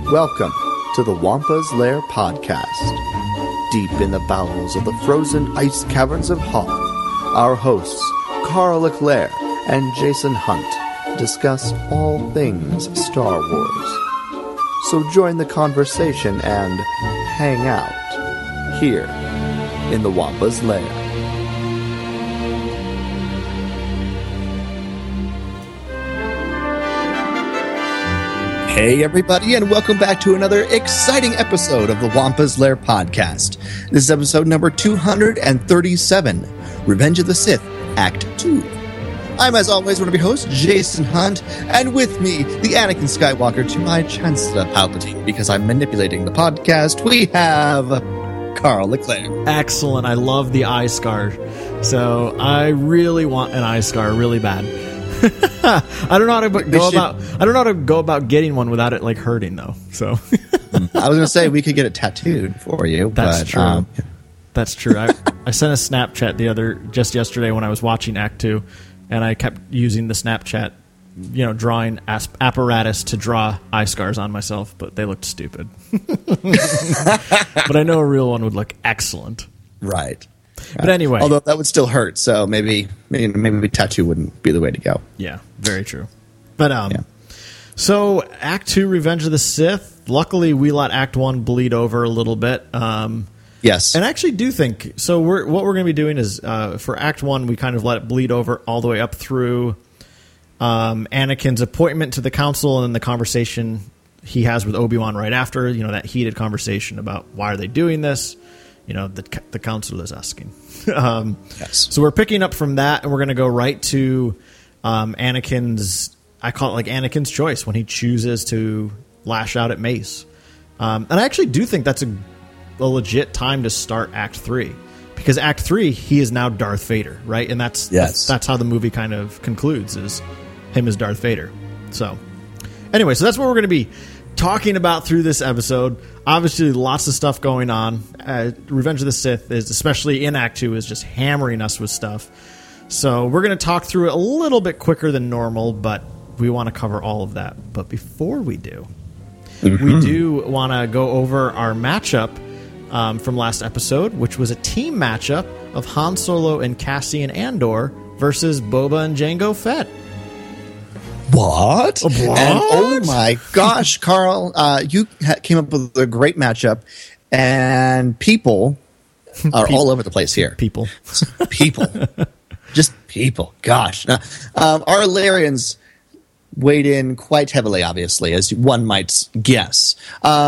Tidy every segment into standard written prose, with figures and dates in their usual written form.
Welcome to the Wampa's Lair podcast. Deep in the bowels of the frozen ice caverns of Hoth, our hosts, Carl Leclerc and Jason Hunt, discuss all things Star Wars. So join the conversation and hang out here in the Wampa's Lair. Hey everybody, and welcome back to another exciting episode of the Wampa's Lair podcast. This is episode number 237, Revenge of the Sith, Act 2. I'm, as always, one of your hosts, Jason Hunt, and with me, the Anakin Skywalker to my Chancellor Palpatine, because I'm manipulating the podcast, we have Carl Leclerc. Excellent. I love the eye scar. So I really want an eye scar really bad. I don't know how to go about getting one without it like hurting though. So I was going to say we could get it tattooed for you. That's true. That's true. I sent a Snapchat just yesterday when I was watching Act 2, and I kept using the Snapchat, drawing apparatus to draw eye scars on myself, but they looked stupid. But I know a real one would look excellent. Right. But anyway, although that would still hurt, so maybe tattoo wouldn't be the way to go. Yeah, very true. But So Act 2, Revenge of the Sith. Luckily, we let Act 1 bleed over a little bit. Yes, and I actually do think so. What we're going to be doing is for Act 1, we kind of let it bleed over all the way up through Anakin's appointment to the Council and then the conversation he has with Obi-Wan right after. That heated conversation about why are they doing this. The council is asking. Yes. So we're picking up from that, and we're going to go right to Anakin's, I call it like Anakin's choice, when he chooses to lash out at Mace. And I actually do think that's a legit time to start Act 3. Because Act 3, he is now Darth Vader, right? And that's how the movie kind of concludes, is him as Darth Vader. So, anyway, so that's what we're going to be talking about through this episode. Obviously, lots of stuff going on. Revenge of the Sith is, especially in Act 2, is just hammering us with stuff. So we're going to talk through it a little bit quicker than normal, but we want to cover all of that. But before we do, we do want to go over our matchup from last episode, which was a team matchup of Han Solo and Cassian Andor versus Boba and Jango Fett. What? And oh my gosh, Carl, you came up with a great matchup, and people are all over the place here. People. Just people. Gosh. Our Larians weighed in quite heavily, obviously, as one might guess.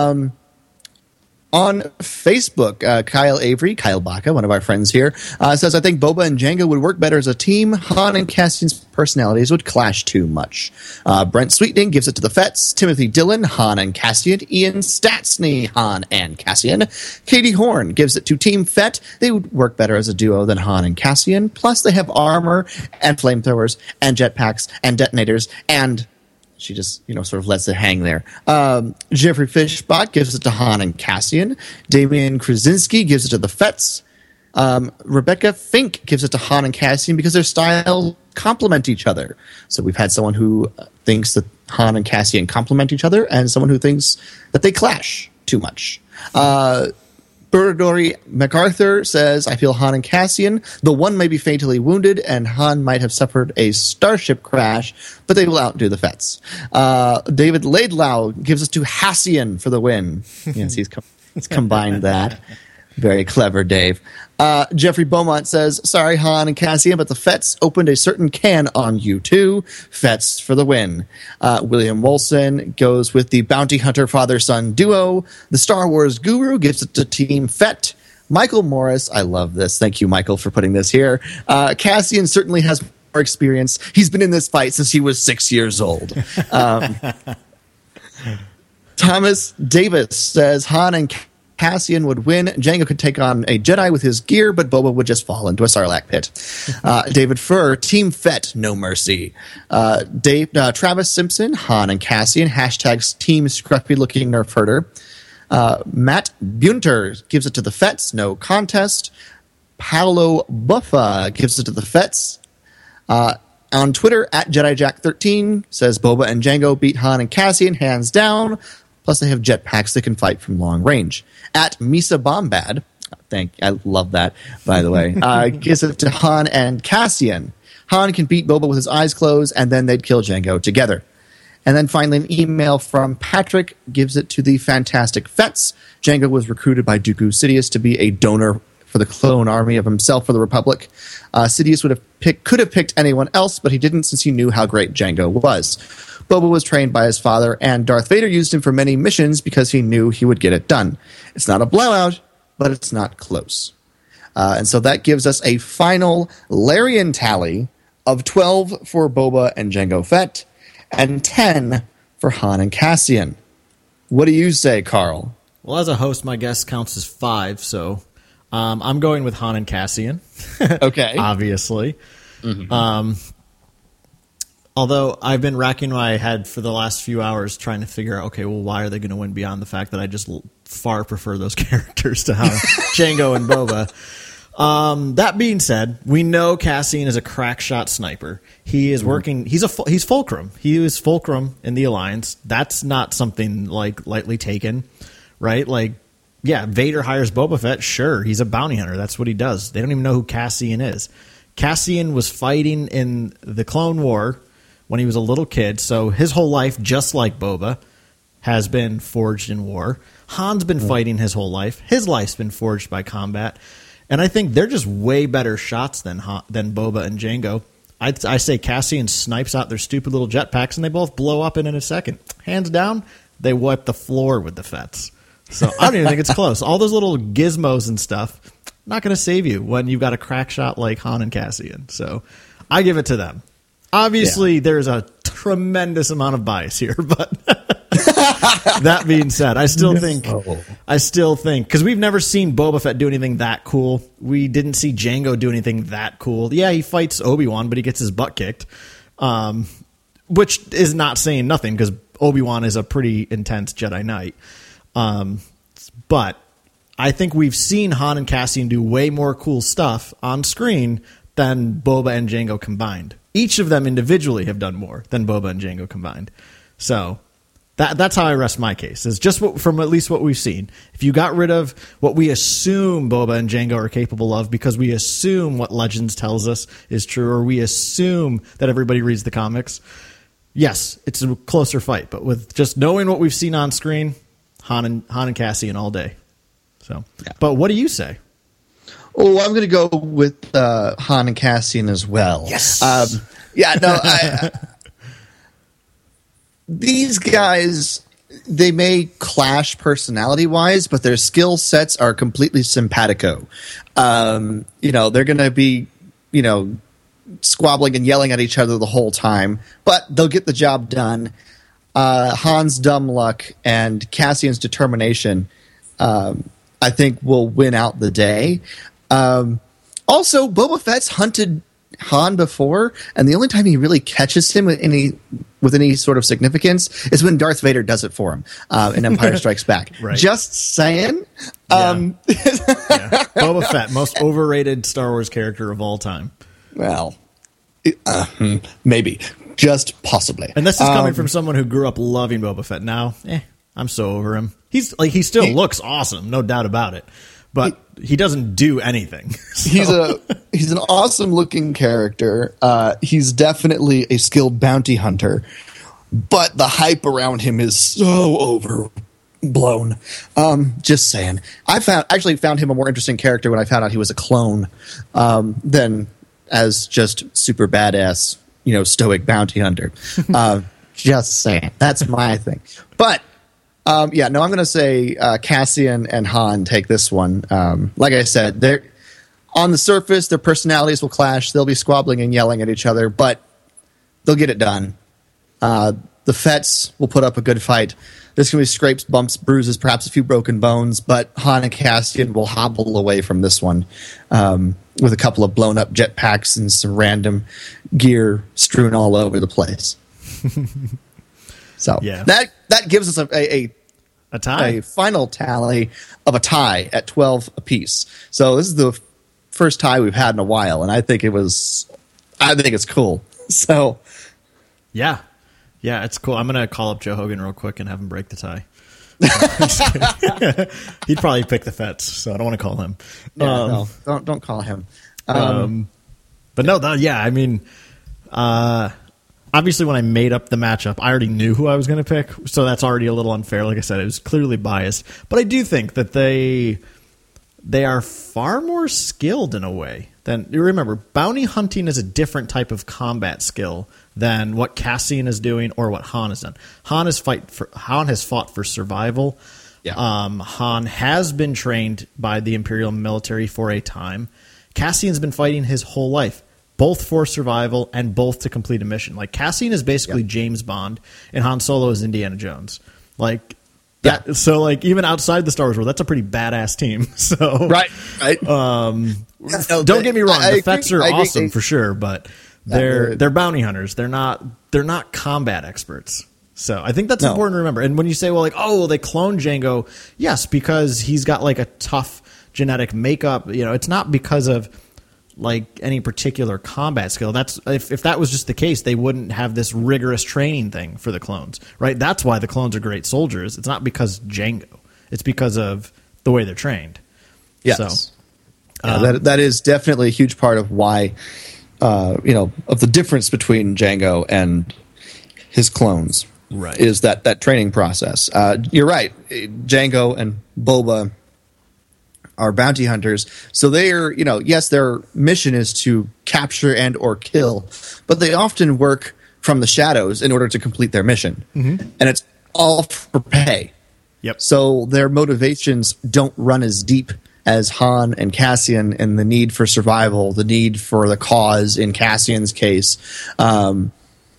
On Facebook, Kyle Baca, one of our friends here, says, I think Boba and Jango would work better as a team. Han and Cassian's personalities would clash too much. Brent Sweetening gives it to the Fetts. Timothy Dillon, Han and Cassian. Ian Statsney, Han and Cassian. Katie Horn gives it to Team Fett. They would work better as a duo than Han and Cassian. Plus, they have armor and flamethrowers and jetpacks and detonators and... She just, sort of lets it hang there. Jeffrey Fishbot gives it to Han and Cassian. Damian Krasinski gives it to the Fetts. Rebecca Fink gives it to Han and Cassian because their styles complement each other. So we've had someone who thinks that Han and Cassian complement each other, and someone who thinks that they clash too much. Burdori MacArthur says, I feel Han and Cassian. The one may be fatally wounded, and Han might have suffered a starship crash, but they will outdo the Fetts. David Laidlaw gives us to Hassian for the win. Yes, he's combined that. Very clever, Dave. Jeffrey Beaumont says, sorry, Han and Cassian, but the Fetts opened a certain can on you too. Fetts for the win. William Wolson goes with the bounty hunter father-son duo. The Star Wars guru gives it to Team Fett. Michael Morris, I love this. Thank you, Michael, for putting this here. Cassian certainly has more experience. He's been in this fight since he was 6 years old. Thomas Davis says, Han and Cassian would win. Jango could take on a Jedi with his gear, but Boba would just fall into a Sarlacc pit. David Furr, Team Fett, no mercy. Travis Simpson, Han and Cassian, hashtags Team Scruffy-looking Nerf herder. Matt Bunter gives it to the Fetts, no contest. Paolo Buffa gives it to the Fetts. On Twitter, at JediJack13 says Boba and Jango beat Han and Cassian hands down. Plus, they have jetpacks that can fight from long range. At Misa Bombad, I love that, by the way, gives it to Han and Cassian. Han can beat Boba with his eyes closed, and then they'd kill Jango together. And then finally, an email from Patrick gives it to the Fantastic Fets. Jango was recruited by Dooku Sidious to be a donor for the clone army of himself for the Republic. Sidious could have picked anyone else, but he didn't since he knew how great Jango was. Boba was trained by his father, and Darth Vader used him for many missions because he knew he would get it done. It's not a blowout, but it's not close. And so that gives us a final Larian tally of 12 for Boba and Jango Fett, and 10 for Han and Cassian. What do you say, Carl? Well, as a host, my guess counts as 5, so I'm going with Han and Cassian. Okay. Obviously. Mm-hmm. Although I've been racking my head for the last few hours trying to figure out, okay, well, why are they going to win beyond the fact that I just far prefer those characters to Han, Jango and Boba. That being said, we know Cassian is a crack shot sniper. He is working. He's Fulcrum. He is Fulcrum in the Alliance. That's not something like lightly taken, right? Like, yeah, Vader hires Boba Fett. Sure, he's a bounty hunter. That's what he does. They don't even know who Cassian is. Cassian was fighting in the Clone War when he was a little kid, so his whole life, just like Boba, has been forged in war. Han's been fighting his whole life. His life's been forged by combat. And I think they're just way better shots than Boba and Jango. I say Cassian snipes out their stupid little jetpacks, and they both blow up in a second. Hands down, they wipe the floor with the Fets. So I don't even think it's close. All those little gizmos and stuff, not going to save you when you've got a crack shot like Han and Cassian. So I give it to them. Obviously, there's a tremendous amount of bias here, but... That being said, I still think, because we've never seen Boba Fett do anything that cool. We didn't see Jango do anything that cool. Yeah, he fights Obi-Wan, but he gets his butt kicked, which is not saying nothing because Obi-Wan is a pretty intense Jedi Knight. But I think we've seen Han and Cassian do way more cool stuff on screen than Boba and Jango combined. Each of them individually have done more than Boba and Jango combined. So... That's how I rest my case. It's just from at least what we've seen. If you got rid of what we assume Boba and Jango are capable of because we assume what Legends tells us is true, or we assume that everybody reads the comics, yes, it's a closer fight. But with just knowing what we've seen on screen, Han and Cassian all day. So, yeah. But what do you say? Oh, I'm going to go with Han and Cassian as well. Yes. These guys, they may clash personality-wise, but their skill sets are completely simpatico. They're going to be, squabbling and yelling at each other the whole time, but they'll get the job done. Han's dumb luck and Cassian's determination, I think, will win out the day. Also, Boba Fett's hunted Han before, and the only time he really catches him with any sort of significance is when Darth Vader does it for him in Empire Strikes Back. Right. Just saying. Yeah. Boba Fett, most overrated Star Wars character of all time. Well, maybe. Just possibly. And this is coming from someone who grew up loving Boba Fett. Now, I'm so over him. He still looks awesome, no doubt about it. But he doesn't do anything. So. He's an awesome looking character. He's definitely a skilled bounty hunter, but the hype around him is so overblown. Just saying. I actually found him a more interesting character when I found out he was a clone than as just super badass, stoic bounty hunter. Just saying. That's my thing. But I'm going to say Cassian and Han take this one. Like I said, they're on the surface, their personalities will clash. They'll be squabbling and yelling at each other, but they'll get it done. The Fets will put up a good fight. There's going to be scrapes, bumps, bruises, perhaps a few broken bones, but Han and Cassian will hobble away from this one with a couple of blown-up jetpacks and some random gear strewn all over the place. So that gives us a tie, a final tally of a tie at 12 apiece. So this is the first tie we've had in a while, and I think it's cool. So yeah, it's cool. I'm gonna call up Joe Hogan real quick and have him break the tie. He'd probably pick the Fets, so I don't want to call him. No, don't call him. But no, I mean, obviously when I made up the matchup, I already knew who I was going to pick, so that's already a little unfair. Like I said, it was clearly biased. But I do think that they are far more skilled in a way than you remember. Bounty hunting is a different type of combat skill than what Cassian is doing or what Han has done. Han has fought for survival. Yeah. Han has been trained by the Imperial military for a time. Cassian's been fighting his whole life, both for survival and both to complete a mission. Like Cassian is basically James Bond, and Han Solo is Indiana Jones. Like that. Yeah. So like even outside the Star Wars world, that's a pretty badass team. So right. Don't get me wrong, the Fets are awesome for sure, but they're bounty hunters. They're not combat experts. So I think that's important to remember. And when you say, well, like, oh, well, they cloned Jango, yes, because he's got like a tough genetic makeup. You know, it's not because of like any particular combat skill. That's if that was just the case, they wouldn't have this rigorous training thing for the clones, right? That's why the clones are great soldiers. It's not because Jango. It's because of the way they're trained. Yes. So, that is definitely a huge part of why, of the difference between Jango and his clones. Right. Is that training process. You're right. Jango and Boba are bounty hunters. So they're, yes, their mission is to capture and or kill, but they often work from the shadows in order to complete their mission. Mm-hmm. And it's all for pay. Yep. So their motivations don't run as deep as Han and Cassian, and the need for survival, the need for the cause in Cassian's case, and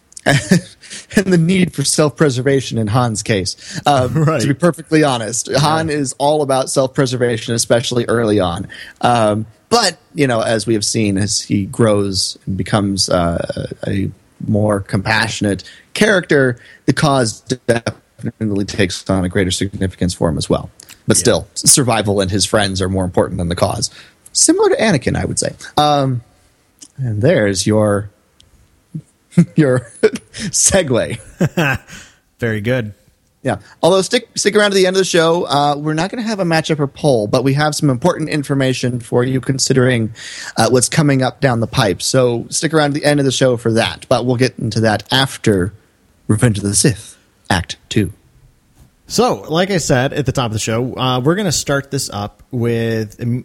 the need for self-preservation in Han's case. Right. To be perfectly honest, Han is all about self-preservation, especially early on. But, as we have seen, as he grows and becomes a more compassionate character, the cause definitely takes on a greater significance for him as well. But still, survival and his friends are more important than the cause. Similar to Anakin, I would say. And there's your segue. Very good. Yeah. Although stick around to the end of the show. We're not going to have a matchup or poll, but we have some important information for you considering what's coming up down the pipe. So stick around to the end of the show for that. But we'll get into that after Revenge of the Sith, Act 2. So, like I said at the top of the show, we're going to start this up with again,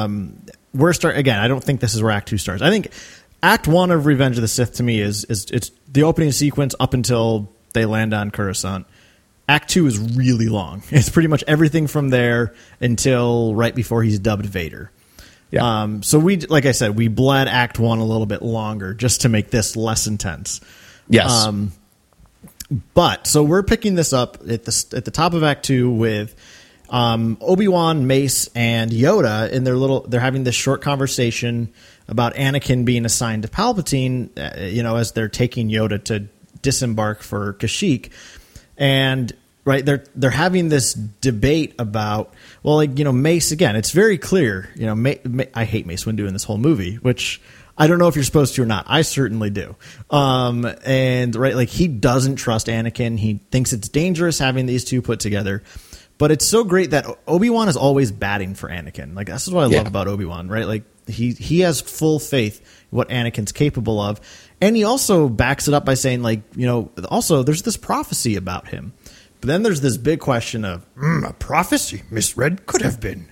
I don't think this is where Act 2 starts. I think Act 1 of Revenge of the Sith to me is it's the opening sequence up until they land on Coruscant. Act 2 is really long. It's pretty much everything from there until right before he's dubbed Vader. Yeah. So like I said, we bled Act 1 a little bit longer just to make this less intense. Yes. But so we're picking this up at the top of Act 2 with Obi-Wan, Mace, and Yoda they're having this short conversation about Anakin being assigned to Palpatine, as they're taking Yoda to disembark for Kashyyyk. And right, they're having this debate about, Mace, again, it's very clear, I hate Mace Windu in this whole movie, which I don't know if you're supposed to or not. I certainly do. And right, like he doesn't trust Anakin. He thinks it's dangerous having these two put together. But it's so great that Obi-Wan is always batting for Anakin. Like this is what I love about Obi-Wan, right? Like he has full faith in what Anakin's capable of. And he also backs it up by saying also there's this prophecy about him. But then there's this big question of a prophecy misread could have been.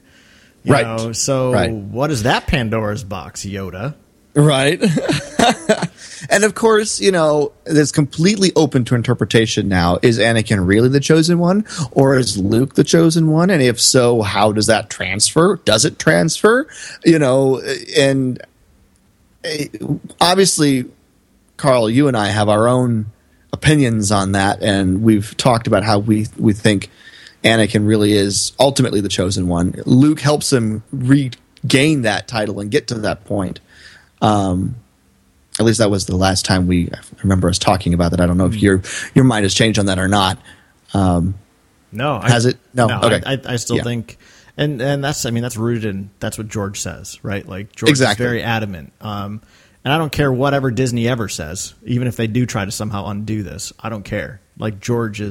What is that Pandora's box, Yoda? Right. And of course, it's completely open to interpretation now. Is Anakin really the chosen one, or is Luke the chosen one? And if so, how does that transfer? Does it transfer? And obviously, Carl, you and I have our own opinions on that, and we've talked about how we think Anakin really is ultimately the chosen one. Luke helps him regain that title and get to that point. At least that was the last time I remember us talking about that. I don't know if your mind has changed on that or not. No, has it? No. Okay. I still think, and that's rooted in that's what George says, right? Like George is very adamant. And I don't care whatever Disney ever says, even if they do try to somehow undo this. I don't care. Like George is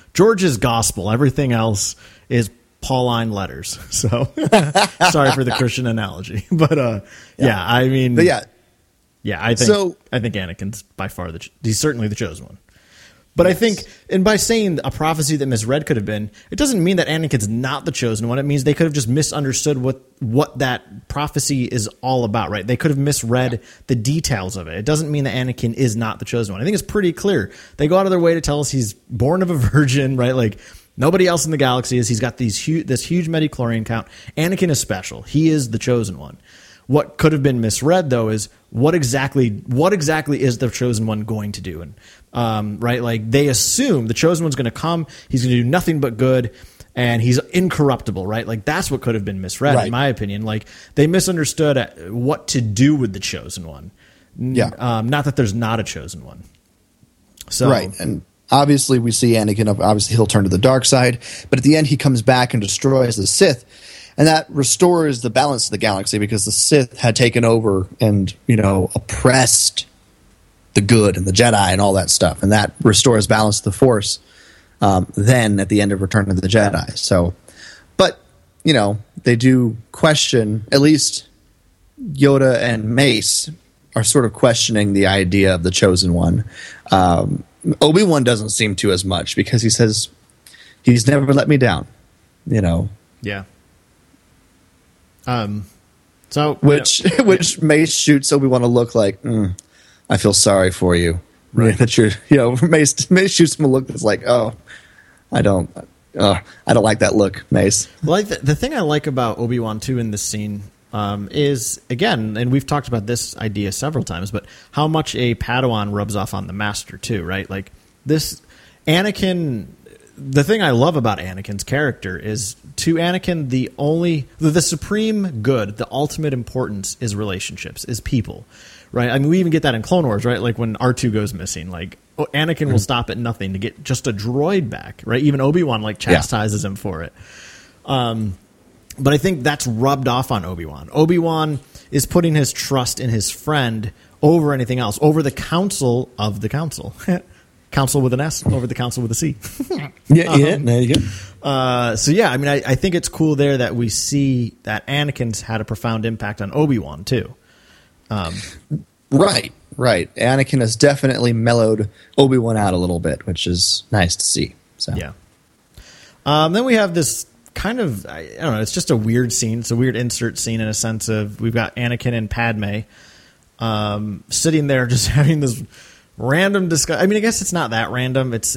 George is gospel. Everything else is Pauline letters. So sorry for the Christian analogy, but yeah, I mean, but yeah, I think Anakin's by far he's certainly the chosen one. But yes. I think, and by saying a prophecy that misread could have been, it doesn't mean that Anakin's not the chosen one. It means they could have just misunderstood what that prophecy is all about, right? They could have misread the details of it. It doesn't mean that Anakin is not the chosen one. I think it's pretty clear. They go out of their way to tell us he's born of a virgin, right? Like nobody else in the galaxy is. He's got this huge midichlorian count. Anakin is special. He is the chosen one. What could have been misread, though, is what exactly is the chosen one going to do? And right, like they assume the chosen one's going to come. He's going to do nothing but good, and he's incorruptible. Right, like that's what could have been misread, in my opinion. Like they misunderstood what to do with the chosen one. Yeah, not that there's not a chosen one. So right, and obviously we see Anakin. Obviously, he'll turn to the dark side, but at the end, he comes back and destroys the Sith. And that restores the balance of the galaxy because the Sith had taken over and, oppressed the good and the Jedi and all that stuff. And that restores balance to the Force then at the end of Return of the Jedi. So, but, they do question, at least Yoda and Mace are sort of questioning the idea of the chosen one. Obi-Wan doesn't seem to as much because he says, he's never let me down, Yeah. Which Mace shoots Obi-Wan to look like, I feel sorry for you. Right. That you're, Mace shoots him a look that's like, oh, I don't like that look, Mace. Well, the thing I like about Obi-Wan too in this scene is, again, and we've talked about this idea several times, but how much a Padawan rubs off on the master too, right? Like this Anakin. The thing I love about Anakin's character is, to Anakin, the supreme good, the ultimate importance is relationships, is people, right? I mean, we even get that in Clone Wars, right? Like when R2 goes missing, like Anakin will stop at nothing to get just a droid back, right? Even Obi-Wan chastises him for it. But I think that's rubbed off on Obi-Wan. Obi-Wan is putting his trust in his friend over anything else, over the council of the council. Council with an S over the council with a C. Yeah, there you go. So yeah, I mean, I think it's cool there that we see that Anakin's had a profound impact on Obi-Wan too. Right. Anakin has definitely mellowed Obi-Wan out a little bit, which is nice to see. So yeah. Then we have this kind of, I don't know, it's just a weird scene. It's a weird insert scene in a sense of we've got Anakin and Padme sitting there just having this random discussion. I mean, I guess it's not that random. It's.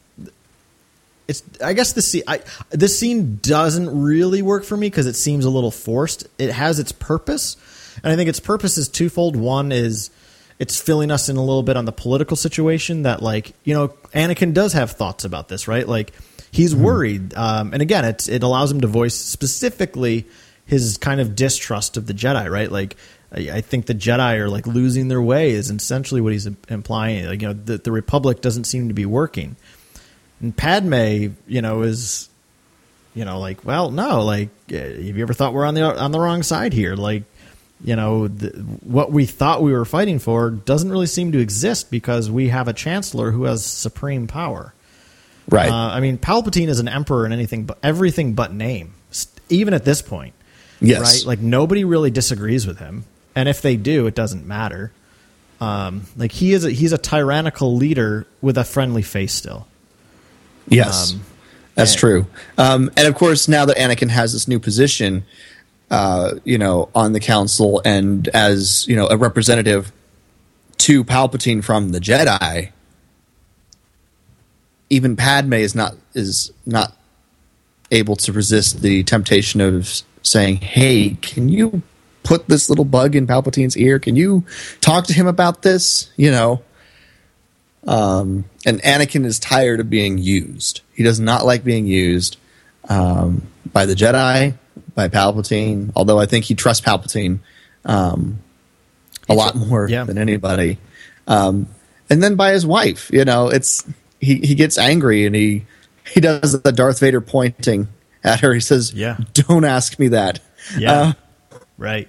I guess this scene doesn't really work for me because it seems a little forced. It has its purpose, and I think its purpose is twofold. One is it's filling us in a little bit on the political situation that, like, Anakin does have thoughts about this, right? Like he's worried, and again, it allows him to voice specifically his kind of distrust of the Jedi, right? Like, I think the Jedi are like losing their way is essentially what he's implying. Like, the Republic doesn't seem to be working. And Padme, is, like, well, no, like, have you ever thought we're on the wrong side here? Like, what we thought we were fighting for doesn't really seem to exist because we have a chancellor who has supreme power. Right. I mean, Palpatine is an emperor in everything but name, even at this point. Yes. Right. Like nobody really disagrees with him. And if they do, it doesn't matter. Like he's a tyrannical leader with a friendly face still. Yes, that's true. And of course, now that Anakin has this new position, on the council and as, a representative to Palpatine from the Jedi, even Padme is not able to resist the temptation of saying, "Hey, can you put this little bug in Palpatine's ear? Can you talk to him about this?" And Anakin is tired of being used. He does not like being used by the Jedi, by Palpatine, although I think he trusts Palpatine a lot more than anybody. And then by his wife, he gets angry and he does the Darth Vader pointing at her. He says, "Don't ask me that." Yeah. Right.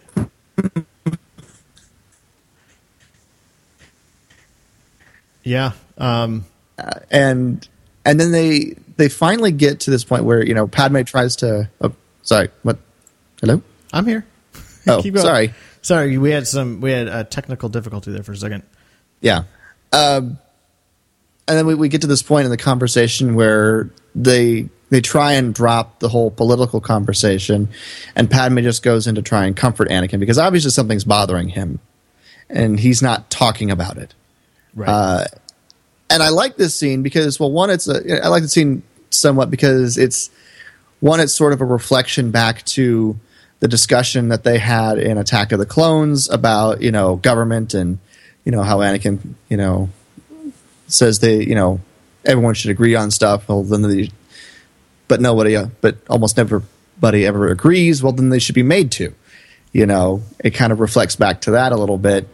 Yeah. And then they finally get to this point where, Padme tries to, oh, sorry, what? Hello? I'm here. Oh, Keep going. sorry. Sorry, we had a technical difficulty there for a second. Yeah. And then we get to this point in the conversation where they try and drop the whole political conversation, and Padme just goes in to try and comfort Anakin because obviously something's bothering him, and he's not talking about it. Right. And I like this scene because, well, one, I like the scene somewhat because it's sort of a reflection back to the discussion that they had in Attack of the Clones about, government and, how Anakin, says everyone should agree on stuff. Well, then but almost everybody ever agrees. Well, then they should be made to, it kind of reflects back to that a little bit.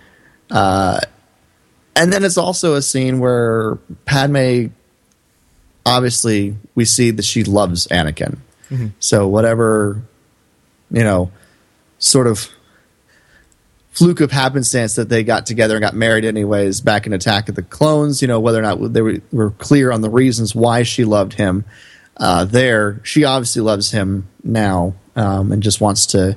And then it's also a scene where Padme, obviously, we see that she loves Anakin. Mm-hmm. So whatever, sort of fluke of happenstance that they got together and got married anyways back in Attack of the Clones, whether or not they were clear on the reasons why she loved him she obviously loves him now and just wants to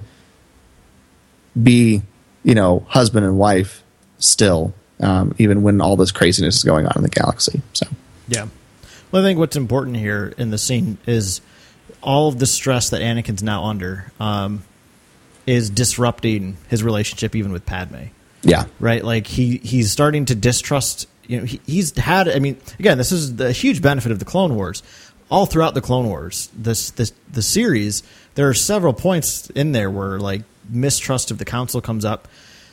be, husband and wife still. Even when all this craziness is going on in the galaxy. So, yeah. Well, I think what's important here in the scene is all of the stress that Anakin's now under is disrupting his relationship even with Padme. Yeah. Right? Like, he's starting to distrust... he's had... I mean, again, this is the huge benefit of the Clone Wars. All throughout the Clone Wars, the series, there are several points in there where, like, mistrust of the Council comes up.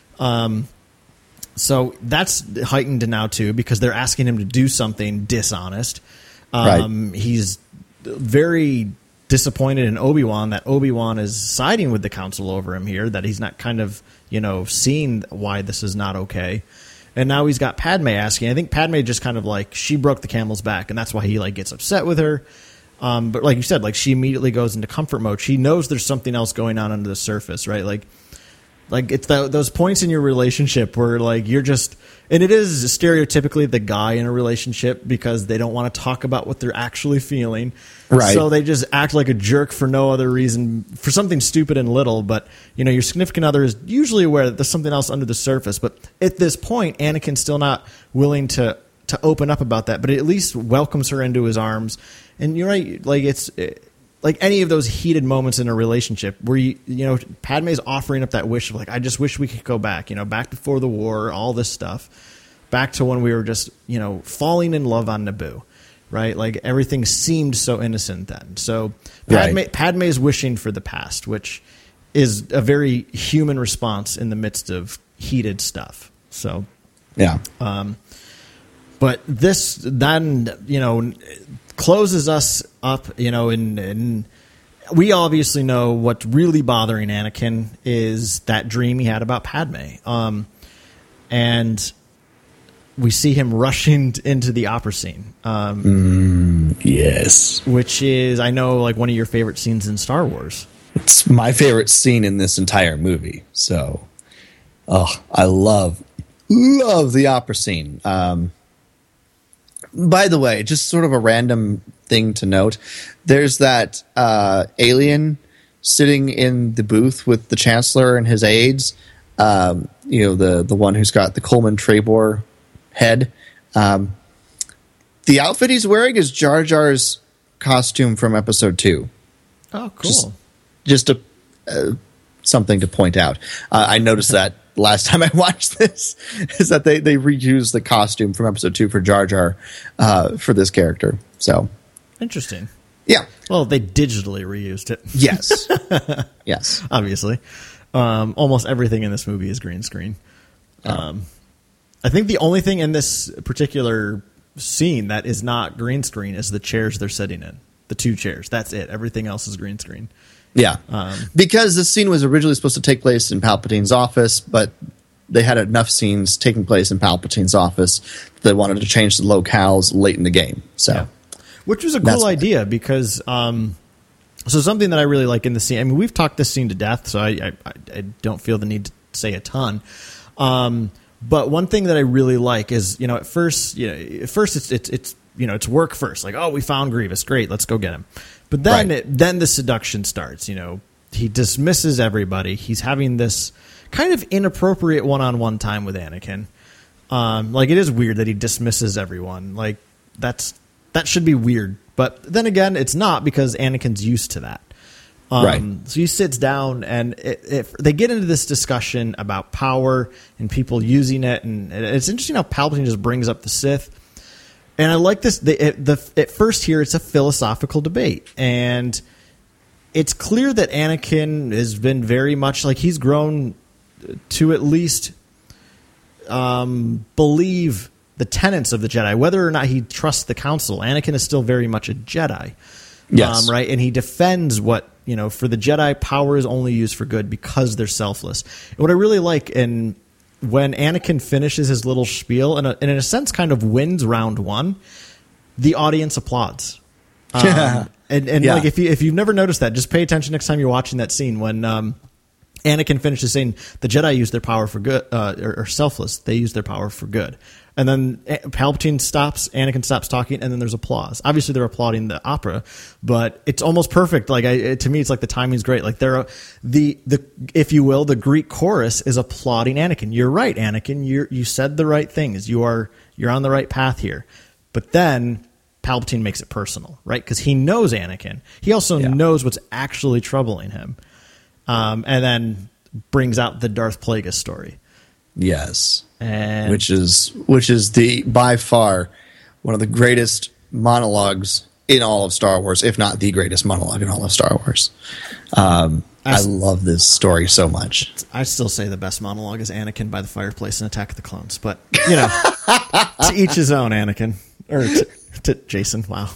So that's heightened now, too, because they're asking him to do something dishonest. Right. He's very disappointed in Obi-Wan that Obi-Wan is siding with the Council over him here, that he's not kind of, seeing why this is not okay. And now he's got Padme asking. I think Padme just kind of like, she broke the camel's back, and that's why he like gets upset with her. But like you said, like she immediately goes into comfort mode. She knows there's something else going on under the surface, right? Like it's those points in your relationship where like you're just, and it is stereotypically the guy in a relationship because they don't want to talk about what they're actually feeling. Right. So they just act like a jerk for no other reason, for something stupid and little. But, your significant other is usually aware that there's something else under the surface. But at this point, Anakin's still not willing to open up about that, but it at least welcomes her into his arms. And you're right, like it's like any of those heated moments in a relationship where Padme's offering up that wish of like, I just wish we could go back, back before the war, all this stuff, back to when we were just, falling in love on Naboo, right? Like everything seemed so innocent then. So Padme is wishing for the past, which is a very human response in the midst of heated stuff. So, yeah. But this then, closes us up, and we obviously know what's really bothering Anakin is that dream he had about Padme. And we see him rushing into the opera scene. Yes. Which is, I know, like one of your favorite scenes in Star Wars. It's my favorite scene in this entire movie. So, I love the opera scene. By the way, just sort of a random thing to note, there's that alien sitting in the booth with the Chancellor and his aides, the one who's got the Coleman Trebor head. The outfit he's wearing is Jar Jar's costume from Episode 2. Oh, cool. Just something to point out. I noticed that last time I watched this, is that they reused the costume from Episode 2 for Jar Jar for this character. So interesting. Yeah. Well, they digitally reused it. Yes. Yes. Obviously. Almost everything in this movie is green screen. I think the only thing in this particular scene that is not green screen is the chairs they're sitting in. The two chairs. That's it. Everything else is green screen. Yeah. Because this scene was originally supposed to take place in Palpatine's office, but they had enough scenes taking place in Palpatine's office that they wanted to change the locales late in the game. So, yeah. Which was a cool idea because so something that I really like in the scene, I mean, we've talked this scene to death, so I don't feel the need to say a ton. But one thing that I really like is, at first it's it's work first. Like, oh, we found Grievous, great, let's go get him. But then then the seduction starts. He dismisses everybody. He's having this kind of inappropriate one-on-one time with Anakin. Like, it is weird that he dismisses everyone. Like, that should be weird. But then again, it's not, because Anakin's used to that. So he sits down, and they get into this discussion about power and people using it. And it's interesting how Palpatine just brings up the Sith. And I like this. At first here, it's a philosophical debate. And it's clear that Anakin has been very much like, he's grown to at least believe the tenets of the Jedi, whether or not he trusts the Council. Anakin is still very much a Jedi, yes, right? And he defends what for the Jedi, power is only used for good because they're selfless. And what I really like, and when Anakin finishes his little spiel and in a sense kind of wins round one, the audience applauds. And like, if you've never noticed that, just pay attention next time you're watching that scene when Anakin finishes saying the Jedi use their power for good, or selfless. They use their power for good. And then Palpatine stops, Anakin stops talking, and then there's applause. Obviously, they're applauding the opera, but it's almost perfect. Like, to me, it's like the timing's great. Like, if you will, the Greek chorus is applauding Anakin. You're right, Anakin. You said the right things. You're on the right path here. But then Palpatine makes it personal, right? Because he knows Anakin. He also knows what's actually troubling him. And then brings out the Darth Plagueis story. Yes. And which is the by far one of the greatest monologues in all of Star Wars, if not the greatest monologue in all of Star Wars. I love this story so much. I still say the best monologue is Anakin by the fireplace in Attack of the Clones, but to each his own. Anakin or to Jason. Wow.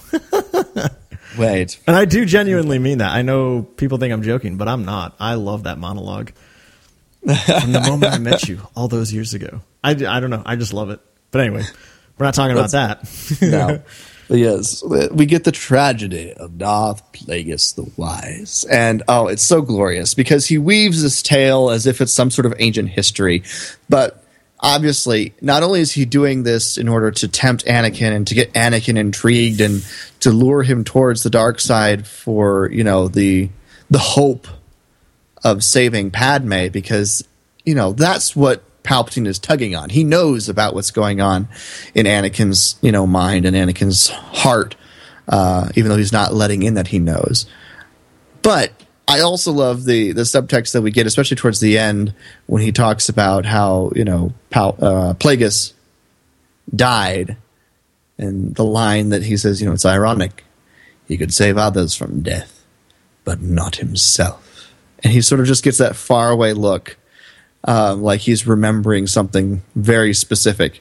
Wait. And I do genuinely mean that. I know people think I'm joking, but I'm not. I love that monologue. From the moment I met you all those years ago. I don't know. I just love it. But anyway, we're not talking about that. No. Yes. We get the tragedy of Darth Plagueis the Wise. And, it's so glorious because he weaves this tale as if it's some sort of ancient history. But obviously, not only is he doing this in order to tempt Anakin and to get Anakin intrigued and to lure him towards the dark side for, the hope of saving Padme, because, that's what Palpatine is tugging on. He knows about what's going on in Anakin's, mind and Anakin's heart, even though he's not letting in that he knows. But I also love the subtext that we get, especially towards the end when he talks about how, Plagueis died, and the line that he says, it's ironic. He could save others from death, but not himself. And he sort of just gets that faraway look, like he's remembering something very specific.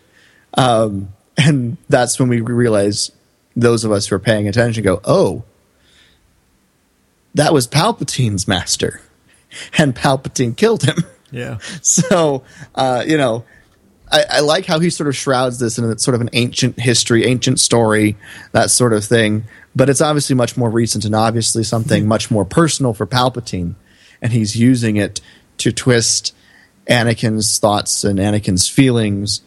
And that's when we realize, those of us who are paying attention go, oh, that was Palpatine's master. And Palpatine killed him. Yeah. So, I like how he sort of shrouds this in sort of an ancient history, ancient story, that sort of thing. But it's obviously much more recent and obviously something much more personal for Palpatine. And he's using it to twist Anakin's thoughts and Anakin's feelings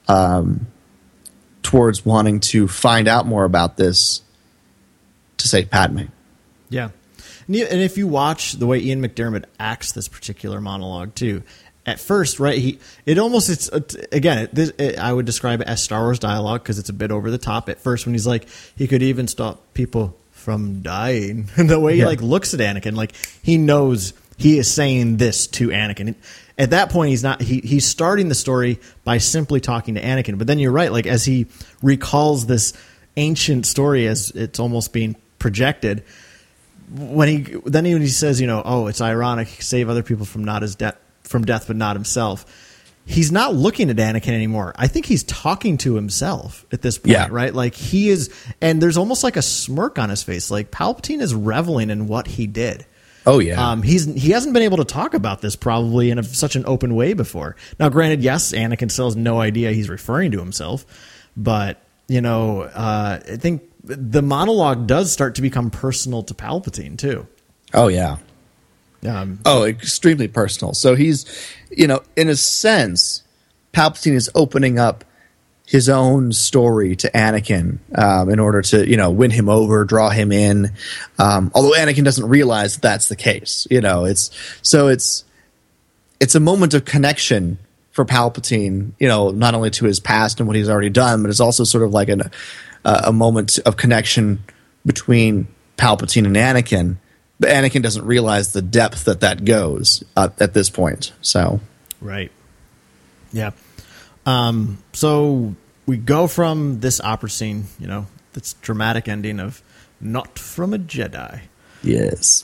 towards wanting to find out more about this to save Padme. Yeah. And if you watch the way Ian McDiarmid acts this particular monologue too, at first, right, I would describe it as Star Wars dialogue because it's a bit over the top at first when he's like, he could even stop people from dying. And the way he looks at Anakin, like he knows he is saying this to Anakin. At that point, he's starting the story by simply talking to Anakin. But then you're right, like as he recalls this ancient story as it's almost being projected, when he says, it's ironic, save other people from death, but not himself. He's not looking at Anakin anymore. I think he's talking to himself at this point, right? Like he is, and there's almost like a smirk on his face. Like Palpatine is reveling in what he did. Oh yeah. He hasn't been able to talk about this probably in such an open way before. Now, granted, yes, Anakin still has no idea he's referring to himself, but I think the monologue does start to become personal to Palpatine too. Oh yeah. Extremely personal. So he's, in a sense, Palpatine is opening up his own story to Anakin in order to, win him over, draw him in. Although Anakin doesn't realize that that's the case. It's a moment of connection for Palpatine, not only to his past and what he's already done, but it's also sort of like a moment of connection between Palpatine and Anakin. But Anakin doesn't realize the depth that goes at this point. So, right. Yeah. So we go from this opera scene, this dramatic ending of "Not from a Jedi." Yes.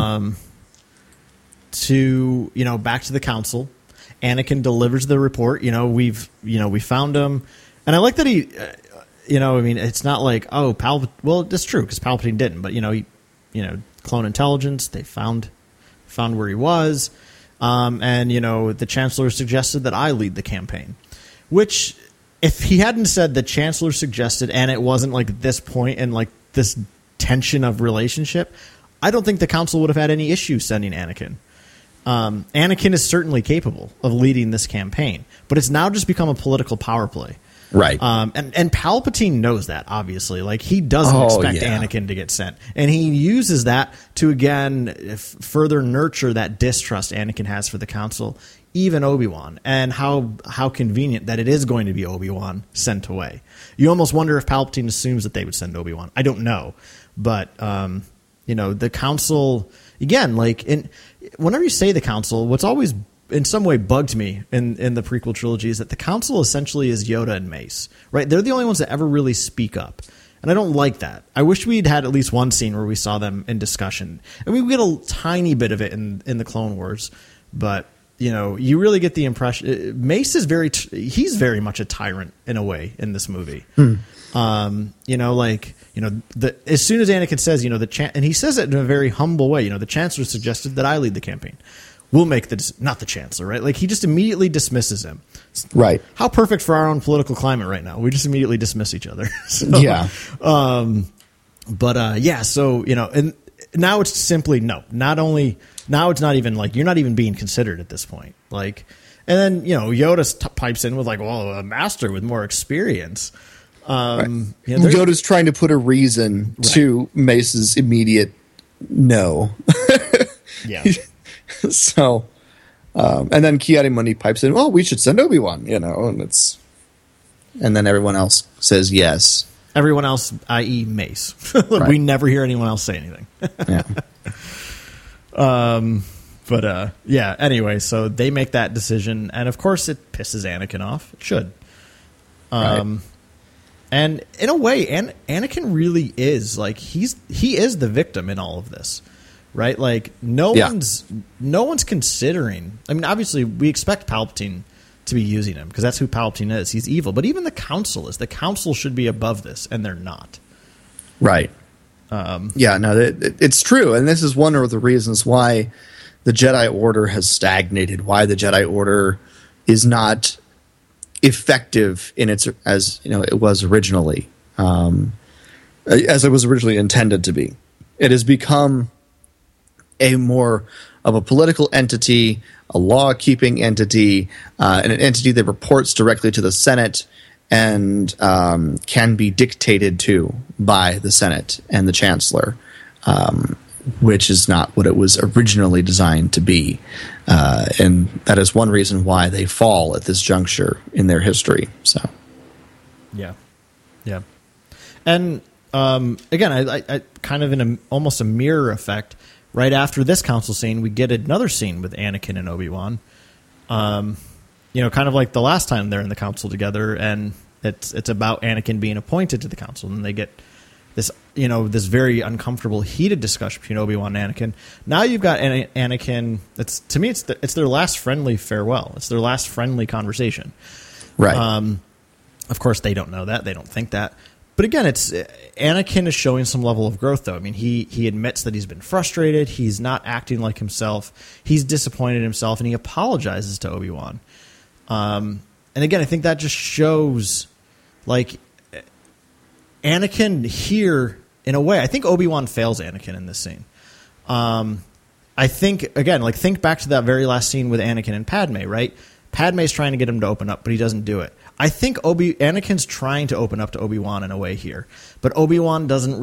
To back to the council. Anakin delivers the report. We found him, and I like that he. It's not like Well, that's true because Palpatine didn't, but clone intelligence. They found where he was, and the Chancellor suggested that I lead the campaign. Which, if he hadn't said the Chancellor suggested, and it wasn't like this point and like this tension of relationship, I don't think the Council would have had any issue sending Anakin. Anakin is certainly capable of leading this campaign, but it's now just become a political power play. Right. And Palpatine knows that, obviously. Like, he doesn't expect Anakin to get sent. And he uses that to, again, further nurture that distrust Anakin has for the Council, even Obi-Wan, and how convenient that it is going to be Obi-Wan sent away. You almost wonder if Palpatine assumes that they would send Obi-Wan. I don't know. But, the Council, again, whenever you say the Council, what's always in some way bugged me in the prequel trilogy is that the Council essentially is Yoda and Mace, right? They're the only ones that ever really speak up. And I don't like that. I wish we'd had at least one scene where we saw them in discussion. And we get a tiny bit of it in the Clone Wars. But, you really get the impression... Mace is he's very much a tyrant in a way in this movie. As soon as Anakin says, and he says it in a very humble way, the Chancellor suggested that I lead the campaign. We'll make not the Chancellor, right? Like, he just immediately dismisses him. Right. How perfect for our own political climate right now. We just immediately dismiss each other. So, yeah. So, and now it's simply no. Now it's not even like, you're not even being considered at this point. Like, and then, Yoda pipes in with like, well, a master with more experience. Right. Yoda's trying to put a reason to Mace's immediate no. Yeah. So, and then Ki-Adi-Mundi pipes in, well, we should send Obi-Wan, and then everyone else says yes. Everyone else, i.e. Mace. Right. We never hear anyone else say anything. Yeah. Anyway, so they make that decision, and of course it pisses Anakin off. It should. Right. And in a way, Anakin really is, like, he is the victim in all of this. Right? Like, no one's considering. I mean, obviously, we expect Palpatine to be using him because that's who Palpatine is. He's evil. But even the Council is. The Council should be above this, and they're not. Right. It's true. And this is one of the reasons why the Jedi Order has stagnated, why the Jedi Order is not effective in its, as it was originally, as it was originally intended to be. It has become a more of a political entity, a law-keeping entity, and an entity that reports directly to the Senate and can be dictated to by the Senate and the Chancellor, which is not what it was originally designed to be. And that is one reason why they fall at this juncture in their history. So, yeah. And again, I kind of in almost a mirror effect. Right after this council scene, we get another scene with Anakin and Obi-Wan. Kind of like the last time they're in the council together, and it's about Anakin being appointed to the council, and they get this very uncomfortable, heated discussion between Obi-Wan and Anakin. Now you've got Anakin. To me, it's their last friendly farewell. It's their last friendly conversation. Right. Of course, they don't know that. They don't think that. But again, Anakin is showing some level of growth, though. I mean, he admits that he's been frustrated. He's not acting like himself. He's disappointed in himself, and he apologizes to Obi-Wan. And again, I think that just shows, like, Anakin here, in a way, I think Obi-Wan fails Anakin in this scene. I think, again, think back to that very last scene with Anakin and Padme, right? Padme's trying to get him to open up, but he doesn't do it. I think Anakin's trying to open up to Obi-Wan in a way here, but Obi-Wan doesn't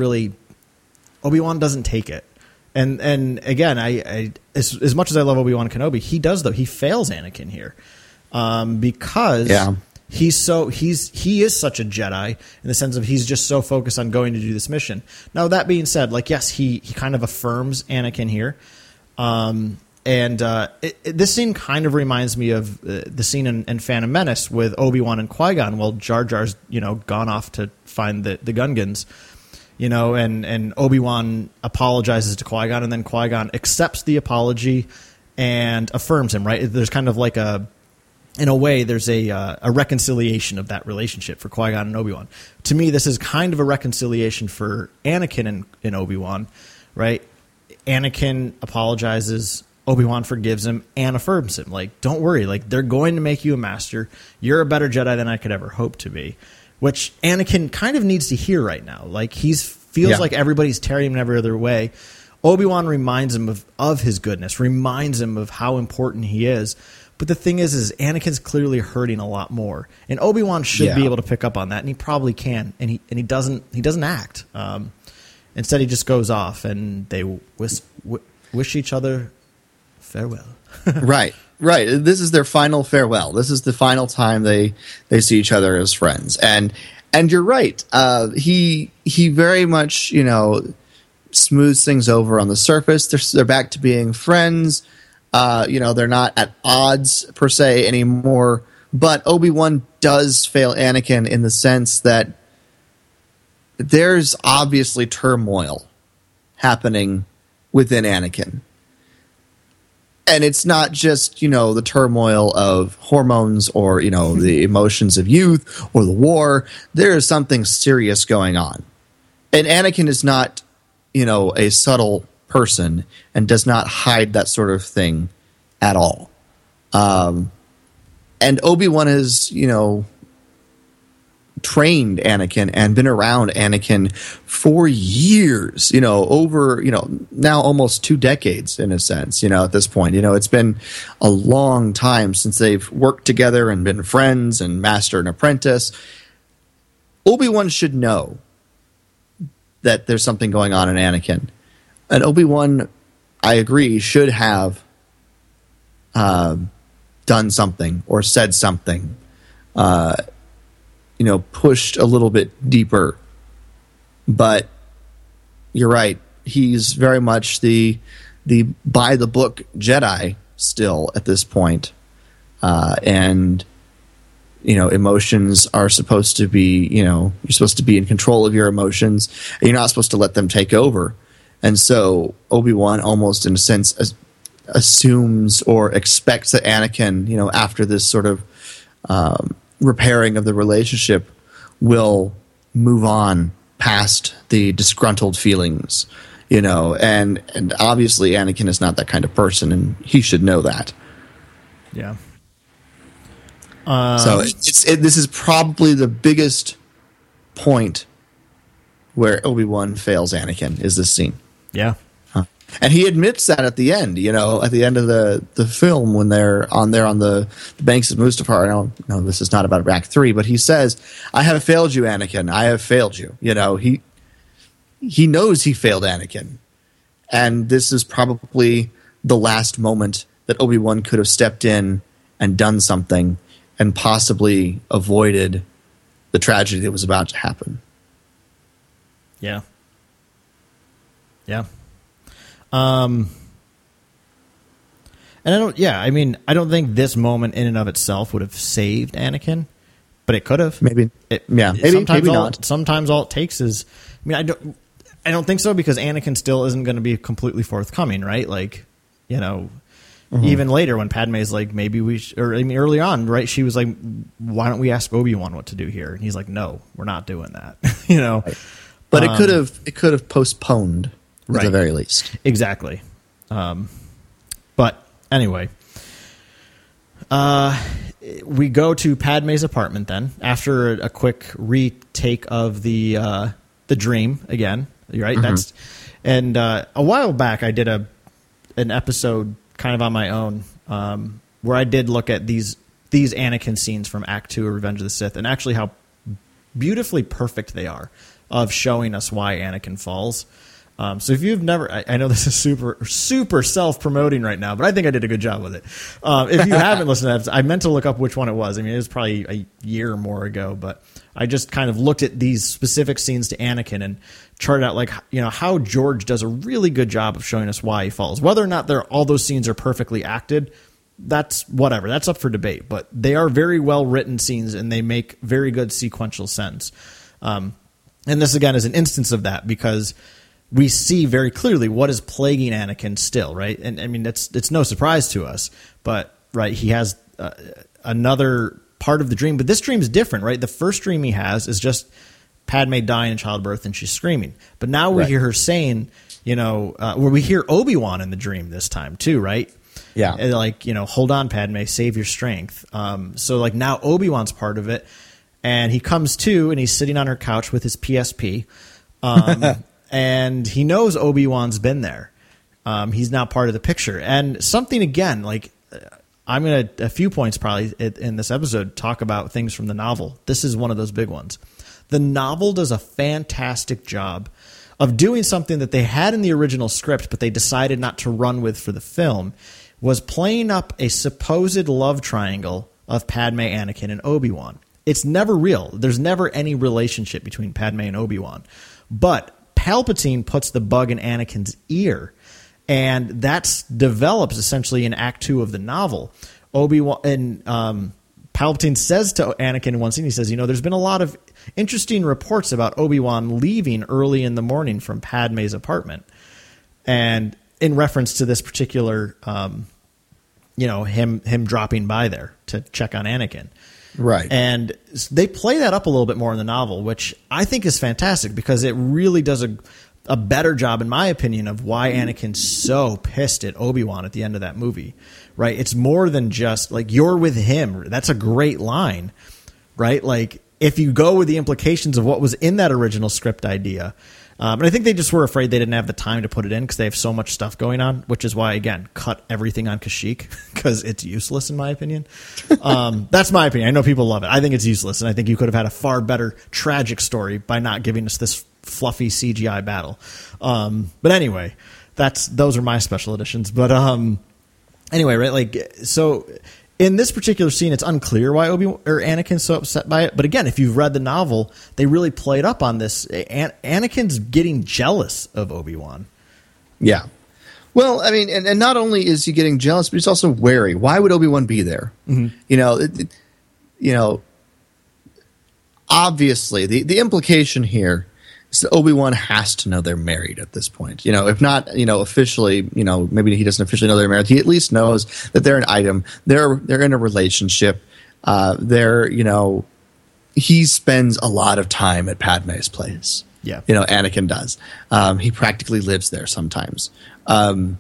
take it. And again, I as much as I love Obi-Wan Kenobi, he does, though. He fails Anakin here. Because he is such a Jedi in the sense of he's just so focused on going to do this mission. Now, that being said, like, yes, he kind of affirms Anakin here. This scene kind of reminds me of the scene in Phantom Menace with Obi-Wan and Qui-Gon while Jar Jar's, gone off to find the Gungans, and Obi-Wan apologizes to Qui-Gon, and then Qui-Gon accepts the apology and affirms him, right? There's kind of like in a way, there's a reconciliation of that relationship for Qui-Gon and Obi-Wan. To me, this is kind of a reconciliation for Anakin and Obi-Wan, right? Anakin apologizes, Obi-Wan forgives him and affirms him. Like, don't worry, like, they're going to make you a master. You're a better Jedi than I could ever hope to be, which Anakin kind of needs to hear right now. Like, feels like everybody's tearing him in every other way. Obi-Wan reminds him of his goodness, reminds him of how important he is. But the thing is Anakin's clearly hurting a lot more, and Obi-Wan should be able to pick up on that, and he probably can, and he doesn't act. Instead, he just goes off, and they wish each other farewell. Right. This is their final farewell. This is the final time they see each other as friends, and you're right. He very much smooths things over on the surface. They're back to being friends. They're not at odds per se anymore, but Obi-Wan does fail Anakin in the sense that there's obviously turmoil happening within Anakin. And it's not just, the turmoil of hormones or, the emotions of youth or the war. There is something serious going on. And Anakin is not, a subtle person and does not hide that sort of thing at all. And Obi-Wan has, trained Anakin and been around Anakin for years, over, now almost 2 decades in a sense, at this point. It's been a long time since they've worked together and been friends and master and apprentice. Obi-Wan should know that there's something going on in Anakin. And Obi-Wan, I agree, should have done something or said something, pushed a little bit deeper. But you're right. He's very much the by-the-book Jedi still at this point. And, emotions are supposed to be, you're supposed to be in control of your emotions. And you're not supposed to let them take over. And so Obi-Wan almost, in a sense, assumes or expects that Anakin, after this sort of repairing of the relationship, will move on past the disgruntled feelings, and obviously Anakin is not that kind of person, and he should know that. Yeah. So this is probably the biggest point where Obi-Wan fails Anakin, is this scene. Yeah. And he admits that at the end, at the end of the film when they're on the banks of Mustafar. I don't know, this is not about Act 3, but he says, "I have failed you, Anakin. I have failed you." He knows he failed Anakin. And this is probably the last moment that Obi-Wan could have stepped in and done something and possibly avoided the tragedy that was about to happen. Yeah. Yeah. And I don't think this moment in and of itself would have saved Anakin, but it could have. Maybe not. Sometimes all it takes is, I don't think so, because Anakin still isn't going to be completely forthcoming, right? Like, even later when Padme's like, maybe early on, right? She was like, why don't we ask Obi-Wan what to do here? And he's like, no, we're not doing that. Right. But it could have postponed. At the very least. Exactly. But anyway, we go to Padme's apartment then, after a quick retake of the dream again, right? Mm-hmm. A while back I did an episode kind of on my own where I did look at these these Anakin scenes from Act 2 of Revenge of the Sith, and actually how beautifully perfect they are of showing us why Anakin falls. So if you've never, I know this is super self-promoting right now, but I think I did a good job with it. If you haven't listened to that, I meant to look up which one it was. I mean, it was probably a year or more ago, but I just kind of looked at these specific scenes to Anakin and charted out, like, how George does a really good job of showing us why he falls. Whether or not all those scenes are perfectly acted, that's whatever. That's up for debate, but they are very well written scenes and they make very good sequential sense. And this again is an instance of that, because we see very clearly what is plaguing Anakin still, right? And I mean, it's no surprise to us, but right, he has another part of the dream, but this dream is different, right? The first dream he has is just Padme dying in childbirth and she's screaming. But now we hear her saying, where we hear Obi-Wan in the dream this time too, right? Yeah. Like, hold on, Padme, save your strength. So like now Obi-Wan's part of it, and he comes to and he's sitting on her couch with his PSP. And he knows Obi-Wan's been there. He's now part of the picture. And something, again, like I'm going to, a few points probably in this episode, talk about things from the novel. This is one of those big ones. The novel does a fantastic job of doing something that they had in the original script, but they decided not to run with for the film, was playing up a supposed love triangle of Padme, Anakin, and Obi-Wan. It's never real. There's never any relationship between Padme and Obi-Wan. But Palpatine puts the bug in Anakin's ear, and that develops essentially in Act 2 of the novel. Obi-Wan and Palpatine says to Anakin in one scene, he says, there's been a lot of interesting reports about Obi-Wan leaving early in the morning from Padme's apartment, and in reference to this particular, him dropping by there to check on Anakin. Right. And they play that up a little bit more in the novel, which I think is fantastic because it really does a better job, in my opinion, of why Anakin's so pissed at Obi-Wan at the end of that movie, right? It's more than just like, you're with him. That's a great line, right? Like, if you go with the implications of what was in that original script idea, and I think they just were afraid they didn't have the time to put it in because they have so much stuff going on, which is why, again, cut everything on Kashyyyk because it's useless, in my opinion. That's my opinion. I know people love it. I think it's useless, and I think you could have had a far better tragic story by not giving us this fluffy CGI battle. But anyway, those are my special editions. But anyway, right? Like, so in this particular scene, it's unclear why Anakin's so upset by it. But again, if you've read the novel, they really played up on this. Anakin's getting jealous of Obi-Wan. Yeah. Well, I mean, and not only is he getting jealous, but he's also wary. Why would Obi-Wan be there? Mm-hmm. Obviously, the implication here is that Obi-Wan has to know they're married at this point. If not, officially, maybe he doesn't officially know they're married. He at least knows that they're an item. They're in a relationship. He spends a lot of time at Padme's place. Yeah. Anakin does. He practically lives there sometimes. And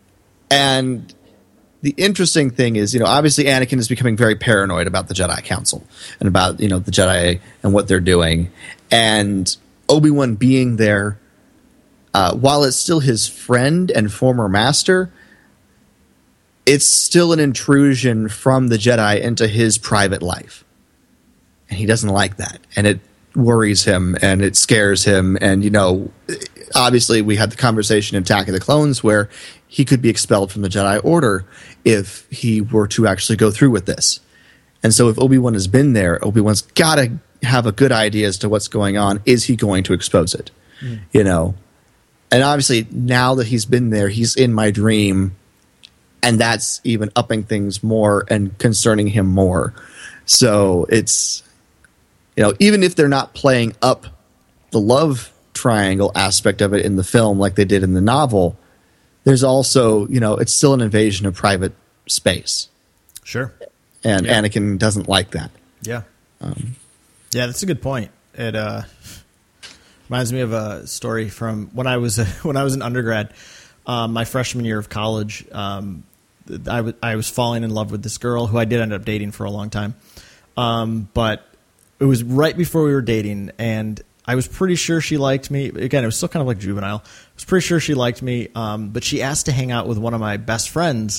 the interesting thing is, obviously Anakin is becoming very paranoid about the Jedi Council and about, the Jedi and what they're doing. And Obi-Wan being there, while it's still his friend and former master, it's still an intrusion from the Jedi into his private life. And he doesn't like that. And it worries him and it scares him. And, obviously we had the conversation in Attack of the Clones where he could be expelled from the Jedi Order if he were to actually go through with this. And so if Obi-Wan has been there, Obi-Wan's got to have a good idea as to what's going on. Is he going to expose it? And obviously now that he's been there, he's in my dream, and that's even upping things more and concerning him more. So it's, even if they're not playing up the love triangle aspect of it in the film like they did in the novel, there's also, it's still an invasion of private space. Sure. And Anakin doesn't like that. Yeah. Yeah, that's a good point. It reminds me of a story from when I was an undergrad, my freshman year of college. I was falling in love with this girl who I did end up dating for a long time. But it was right before we were dating, and I was pretty sure she liked me. Again, it was still kind of like juvenile. I was pretty sure she liked me, but she asked to hang out with one of my best friends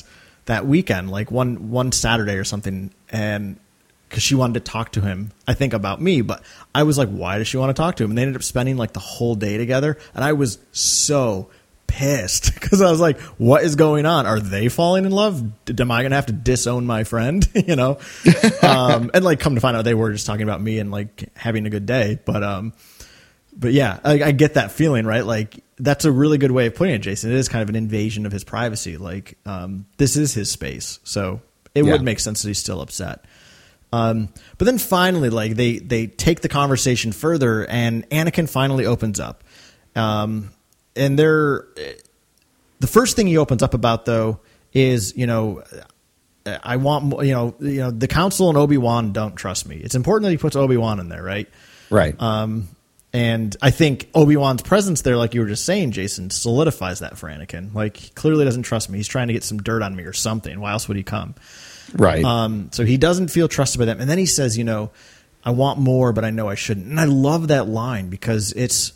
that weekend, like one Saturday or something, and because she wanted to talk to him, I think about me, but I was like, why does she want to talk to him? And they ended up spending like the whole day together, and I was so pissed because I was like, what is going on? Are they falling in love? Am I gonna have to disown my friend? And like come to find out they were just talking about me and like having a good day. But yeah, I get that feeling, right? Like that's a really good way of putting it, Jason. It is kind of an invasion of his privacy. Like this is his space, so it would make sense that he's still upset. But then finally, like they take the conversation further, and Anakin finally opens up. And the first thing he opens up about, though, is, I want, the council and Obi-Wan don't trust me. It's important that he puts Obi-Wan in there, right? Right. And I think Obi-Wan's presence there, like you were just saying, Jason, solidifies that for Anakin. Like, he clearly doesn't trust me. He's trying to get some dirt on me or something. Why else would he come? Right. So he doesn't feel trusted by them. And then he says, I want more, but I know I shouldn't. And I love that line because it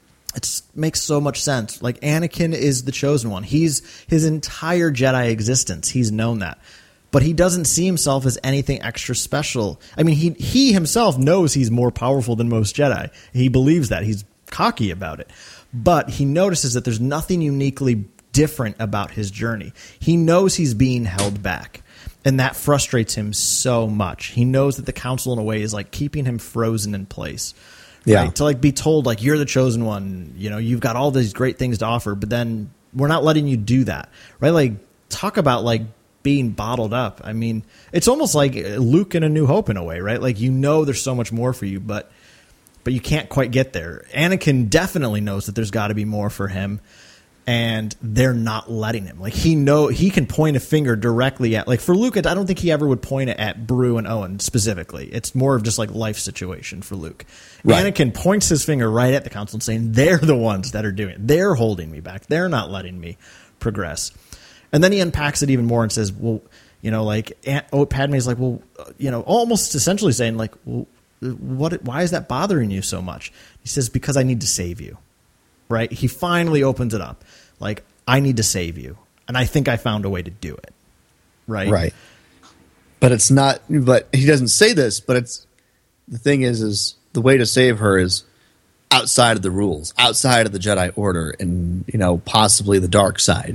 makes so much sense. Like, Anakin is the chosen one. His entire Jedi existence, he's known that. But he doesn't see himself as anything extra special. I mean, he himself knows he's more powerful than most Jedi. He believes that. He's cocky about it. But he notices that there's nothing uniquely different about his journey. He knows he's being held back. And that frustrates him so much. He knows that the council, in a way, is like keeping him frozen in place. Yeah. Right? To like be told, like, you're the chosen one, you've got all these great things to offer, but then we're not letting you do that. Right? Like, talk about like being bottled up. I mean, it's almost like Luke in A New Hope in a way, right? Like, there's so much more for you, but you can't quite get there. Anakin definitely knows that there's got to be more for him, and they're not letting him. Like, he can point a finger directly at, like, for Luke, I don't think he ever would point it at Beru and Owen specifically. It's more of just like life situation for Luke. Right. Anakin points his finger right at the council and saying, they're the ones that are doing it. They're holding me back. They're not letting me progress. And then he unpacks it even more and says, well, Padme's like, well, almost essentially saying, like, well, why is that bothering you so much? He says, because I need to save you. Right? He finally opens it up. Like, I need to save you. And I think I found a way to do it. Right? Right. But it's not, but he doesn't say this, but the thing is the way to save her is outside of the rules, outside of the Jedi Order, and, possibly the dark side.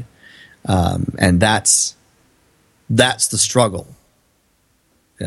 And that's the struggle, He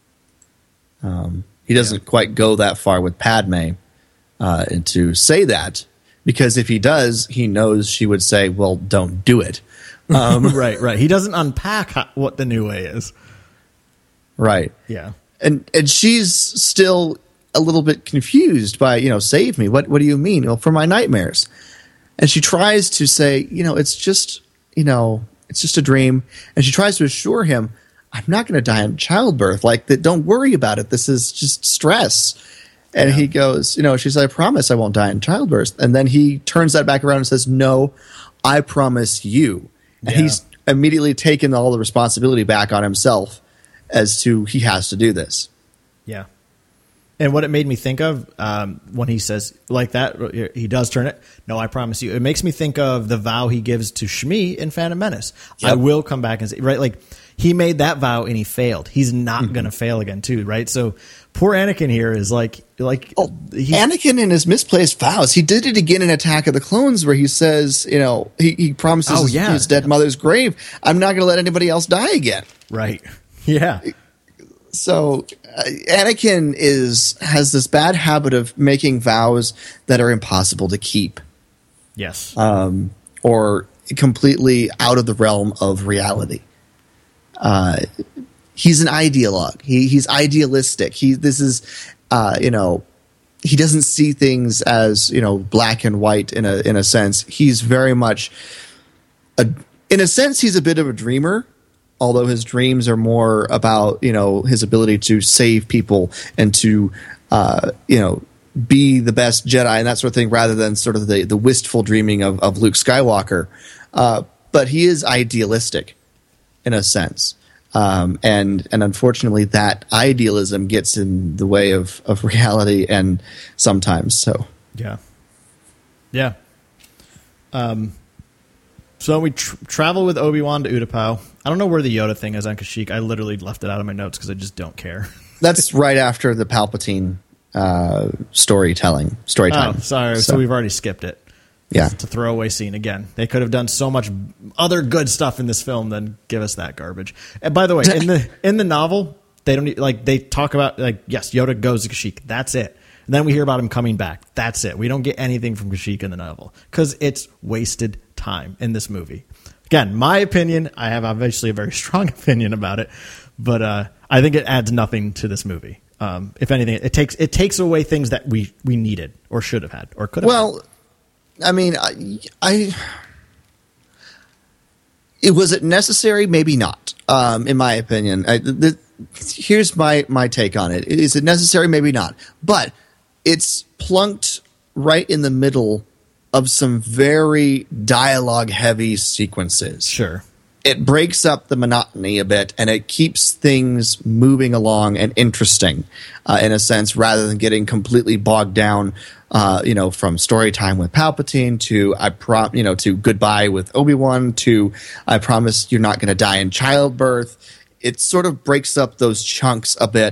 doesn't quite go that far with Padme, and to say that, because if he does, he knows she would say, well, don't do it. Right. He doesn't unpack what the new way is. Right. Yeah. And she's still a little bit confused by, save me. What do you mean? Well, for my nightmares. And she tries to say, it's just a dream. And she tries to assure him, I'm not going to die in childbirth. Like, don't worry about it. This is just stress. And he goes, she's like, I promise I won't die in childbirth. And then he turns that back around and says, no, I promise you. And he's immediately taken all the responsibility back on himself as to he has to do this. Yeah. And what it made me think of when he says like that, he does turn it. No, I promise you. It makes me think of the vow he gives to Shmi in Phantom Menace. Yep. I will come back and say, right? Like, he made that vow and he failed. He's not going to fail again too, right? So poor Anakin here is Anakin and his misplaced vows. He did it again in Attack of the Clones where he says, he promises his dead mother's grave, I'm not going to let anybody else die again. Right. Yeah. So Anakin has this bad habit of making vows that are impossible to keep. Yes. Or completely out of the realm of reality. He's an ideologue. He's idealistic. He doesn't see things as, black and white in a sense. He's very much in a sense, he's a bit of a dreamer, although his dreams are more about, his ability to save people and to, be the best Jedi and that sort of thing, rather than sort of the wistful dreaming of Luke Skywalker. But he is idealistic in a sense. And unfortunately that idealism gets in the way of reality and sometimes so. Yeah. Yeah. So we travel with Obi-Wan to Utapau. I don't know where the Yoda thing is on Kashyyyk. I literally left it out of my notes because I just don't care. That's right after the Palpatine story time. Oh, sorry. So we've already skipped it. Yeah. It's a throwaway scene again. They could have done so much other good stuff in this film than give us that garbage. And by the way, in the novel, they don't they talk about yes, Yoda goes to Kashyyyk. That's it. And then we hear about him coming back. That's it. We don't get anything from Kashyyyk in the novel because it's wasted time in this movie. Again, my opinion. I have obviously a very strong opinion about it, but I think it adds nothing to this movie. If anything, it takes away things that we needed or should have had or could have. Well, I mean, was it necessary? Maybe not. In my opinion, here's my take on it. Is it necessary? Maybe not. But it's plunked right in the middle of some very dialogue-heavy sequences. Sure. It breaks up the monotony a bit, and it keeps things moving along and interesting, in a sense, rather than getting completely bogged down. From story time with Palpatine to to goodbye with Obi-Wan to I promise you're not going to die in childbirth. It sort of breaks up those chunks a bit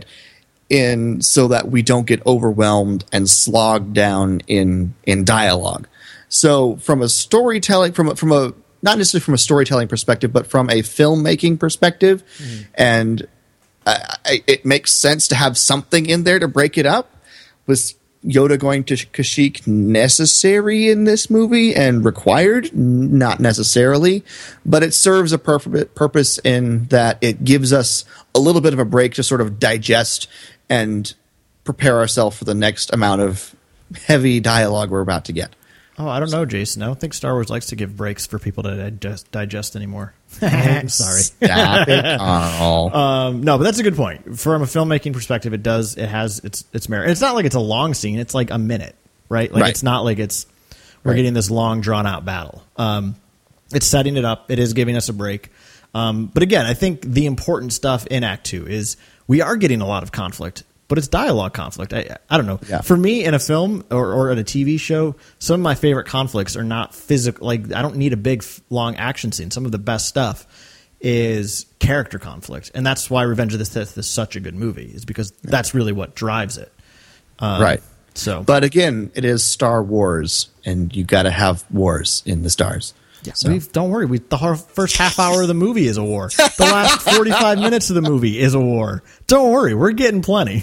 so that we don't get overwhelmed and slogged down in dialogue. So from a storytelling, from a not necessarily from a storytelling perspective, but from a filmmaking perspective, and it makes sense to have something in there to break it up. Was Yoda going to Kashyyyk necessary in this movie and required? Not necessarily, but it serves a purpose in that it gives us a little bit of a break to sort of digest and prepare ourselves for the next amount of heavy dialogue we're about to get. Oh, I don't know, Jason. I don't think Star Wars likes to give breaks for people to digest anymore. I'm sorry. Stop it, Carl. No, but that's a good point. From a filmmaking perspective, it has its merit. It's not like it's a long scene. It's like a minute, right? Like It's not like we're getting this long, drawn-out battle. It's setting it up. It is giving us a break. But again, I think the important stuff in Act 2 is we are getting a lot of conflict. But it's dialogue conflict. I don't know. Yeah. For me, in a film or in a TV show, some of my favorite conflicts are not physical. Like, I don't need a big, long action scene. Some of the best stuff is character conflict. And that's why Revenge of the Sith is such a good movie, is because that's really what drives it. Right. So, but again, it is Star Wars, and you got to have wars in the stars. Yeah, so. Don't worry. The first half hour of the movie is a war. The last 45 minutes of the movie is a war. Don't worry. We're getting plenty.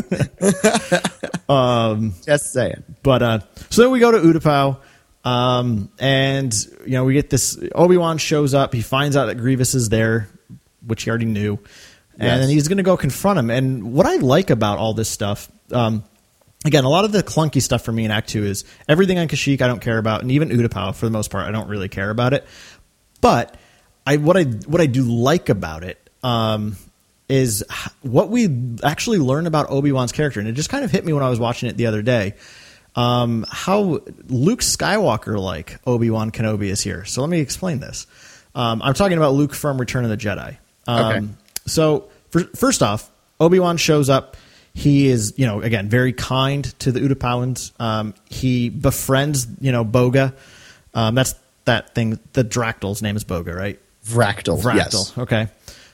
Just saying. But so then we go to Utapau, and we get this. Obi-Wan shows up. He finds out that Grievous is there, which he already knew, and then he's going to go confront him. And what I like about all this stuff. Again, a lot of the clunky stuff for me in Act 2 is everything on Kashyyyk I don't care about, and even Utapau, for the most part, I don't really care about it. But what I do like about it is what we actually learn about Obi-Wan's character. And it just kind of hit me when I was watching it the other day, how Luke Skywalker-like Obi-Wan Kenobi is here. So let me explain this. I'm talking about Luke from Return of the Jedi. Okay. So first off, Obi-Wan shows up. He is, again, very kind to the Utapauans. He befriends, Boga. That's that thing. The Dractyl's name is Boga, right? Vractyl. Yes. Okay.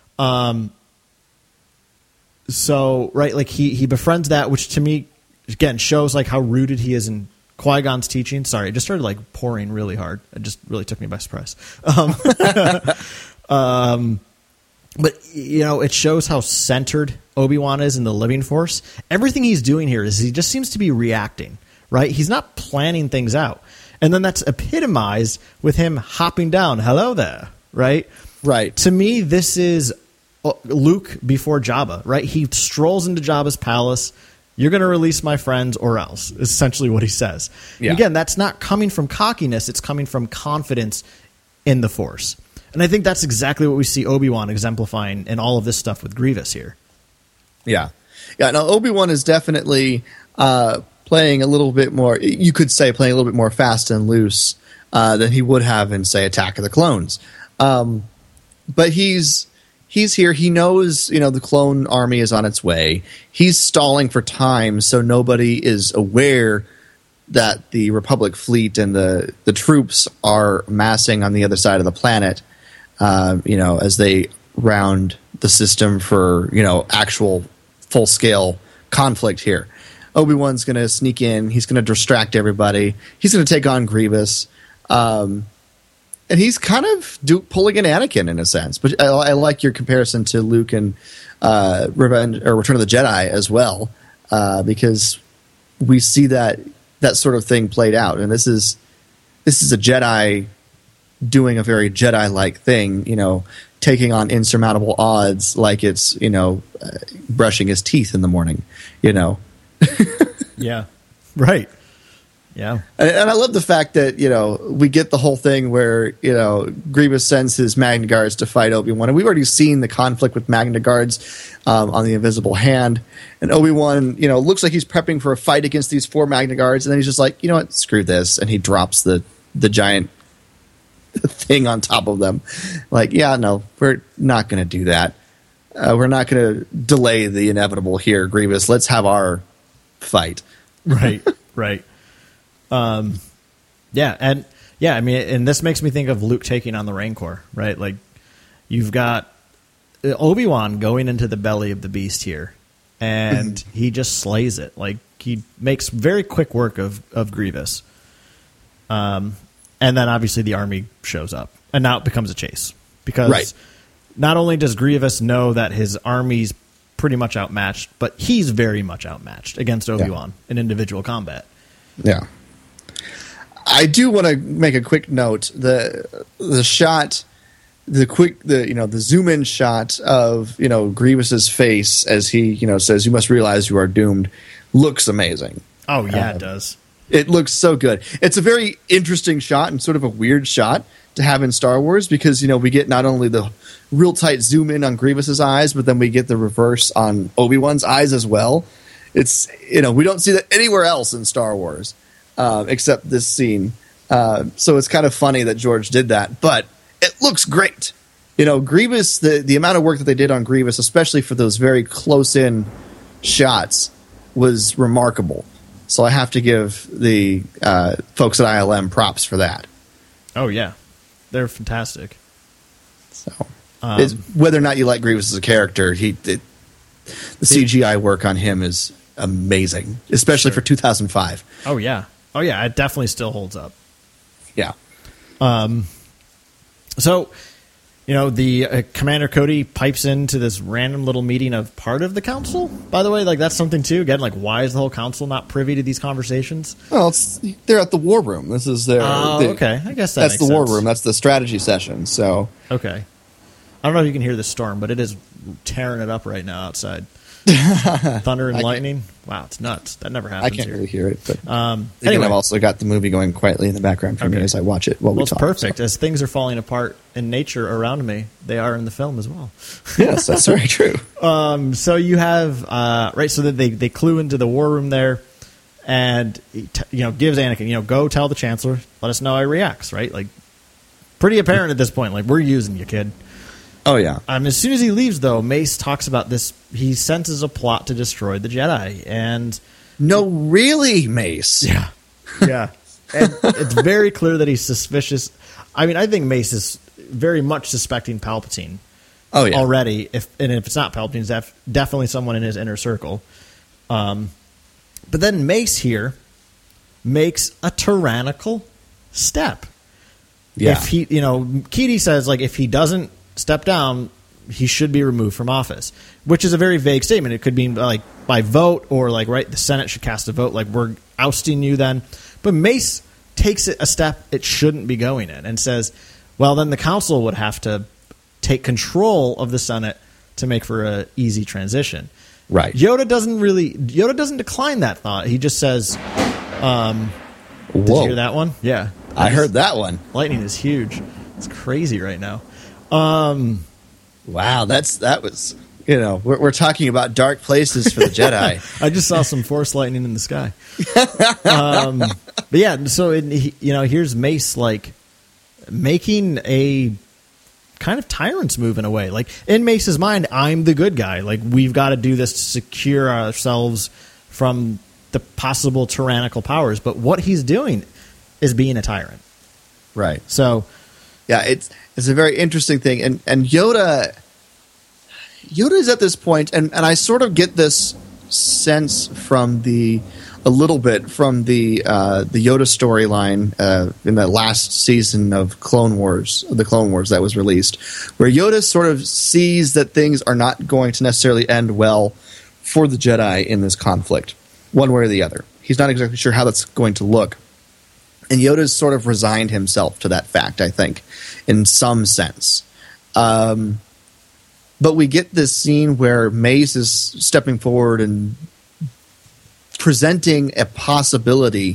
So, right, like he befriends that, which to me, again, shows like how rooted he is in Qui-Gon's teaching. Sorry, it just started like pouring really hard. It just really took me by surprise. But, it shows how centered Obi-Wan is in the living force. Everything he's doing here is he just seems to be reacting, right? He's not planning things out. And then that's epitomized with him hopping down. Hello there, right? Right. To me, this is Luke before Jabba, right? He strolls into Jabba's palace. You're going to release my friends or else, is essentially what he says. Yeah. Again, that's not coming from cockiness. It's coming from confidence in the Force. And I think that's exactly what we see Obi-Wan exemplifying in all of this stuff with Grievous here. Yeah. Yeah, now Obi-Wan is definitely playing a little bit more, you could say playing a little bit more fast and loose than he would have in, say, Attack of the Clones. But he's here. He knows, the clone army is on its way. He's stalling for time so nobody is aware that the Republic fleet and the troops are massing on the other side of the planet. as they round the system for, actual full-scale conflict here. Obi-Wan's going to sneak in. He's going to distract everybody. He's going to take on Grievous. And he's kind of pulling an Anakin in a sense. But I like your comparison to Luke and Return of the Jedi as well, because we see that sort of thing played out. And this is a Jedi doing a very Jedi-like thing, taking on insurmountable odds like it's, brushing his teeth in the morning, Yeah. Right. Yeah. And I love the fact that, we get the whole thing where, Grievous sends his Magna Guards to fight Obi-Wan. And we've already seen the conflict with Magna Guards on the Invisible Hand. And Obi-Wan, looks like he's prepping for a fight against these 4 Magna Guards. And then he's just like, you know what, screw this. And he drops the giant thing on top of them. Like, yeah, no, we're not going to do that. We're not going to delay the inevitable here, Grievous. Let's have our fight. Right. Right. And this makes me think of Luke taking on the Rancor, right? Like, you've got Obi-Wan going into the belly of the beast here, and he just slays it. Like, he makes very quick work of Grievous. And then obviously the army shows up, and now it becomes a chase because not only does Grievous know that his army's pretty much outmatched, but he's very much outmatched against Obi-Wan in individual combat. Yeah. I do want to make a quick note. The shot, the zoom in shot of, Grievous's face as he, says, "You must realize you are doomed," looks amazing. Oh yeah, it does. It looks so good. It's a very interesting shot and sort of a weird shot to have in Star Wars because, we get not only the real tight zoom in on Grievous's eyes, but then we get the reverse on Obi-Wan's eyes as well. It's, we don't see that anywhere else in Star Wars except this scene. So it's kind of funny that George did that, but it looks great. Grievous, the amount of work that they did on Grievous, especially for those very close in shots, was remarkable. So I have to give the folks at ILM props for that. Oh, yeah. They're fantastic. So whether or not you like Grievous as a character, the CGI work on him is amazing, especially for 2005. Oh, yeah. Oh, yeah. It definitely still holds up. Yeah. So, the Commander Cody pipes into this random little meeting of part of the council. By the way, like, that's something too. Again, like, why is the whole council not privy to these conversations? Well, they're at the war room. This is their. Okay. I guess that's the war room. That's the strategy session. So okay. I don't know if you can hear the storm, but it is tearing it up right now outside. Thunder and lightning. Wow, it's nuts. That never happens. I can't here. really hear it, but anyway. I've also got the movie going quietly in the background for me as I watch it while we talk. It's perfect. So. As things are falling apart in nature around me, they are in the film as well. Yes, that's very true. So you have so that they clue into the war room there, and gives Anakin, go tell the Chancellor, let us know how he reacts. Right, like pretty apparent at this point. Like, we're using you, kid. Oh, yeah. As soon as he leaves, though, Mace talks about this. He senses a plot to destroy the Jedi. And no, really, Mace? Yeah. Yeah. And it's very clear that he's suspicious. I think Mace is very much suspecting Palpatine already. If it's not Palpatine, it's definitely someone in his inner circle. But then Mace here makes a tyrannical step. Yeah. If he, Keedy says, like, if he doesn't step down, he should be removed from office, which is a very vague statement. It could be like by vote or like, right, the Senate should cast a vote, like, we're ousting you then. But Mace takes it a step it shouldn't be going in and says, well, then the council would have to take control of the Senate to make for a easy transition. Right. Yoda doesn't decline that thought. He just says, did you hear that one? Yeah. I heard that one. Lightning is huge. It's crazy right now. Wow, that was, we're talking about dark places for the Jedi. I just saw some force lightning in the sky. But yeah, so here's Mace like making a kind of tyrant's move in a way. Like, in Mace's mind, I'm the good guy. Like, we've got to do this to secure ourselves from the possible tyrannical powers. But what he's doing is being a tyrant. Right. So Yeah, it's a very interesting thing, and Yoda is at this point, and I sort of get this sense from a little bit from the Yoda storyline in the last season of the Clone Wars that was released, where Yoda sort of sees that things are not going to necessarily end well for the Jedi in this conflict, one way or the other. He's not exactly sure how that's going to look. And Yoda's sort of resigned himself to that fact, I think, in some sense. But we get this scene where Mace is stepping forward and presenting a possibility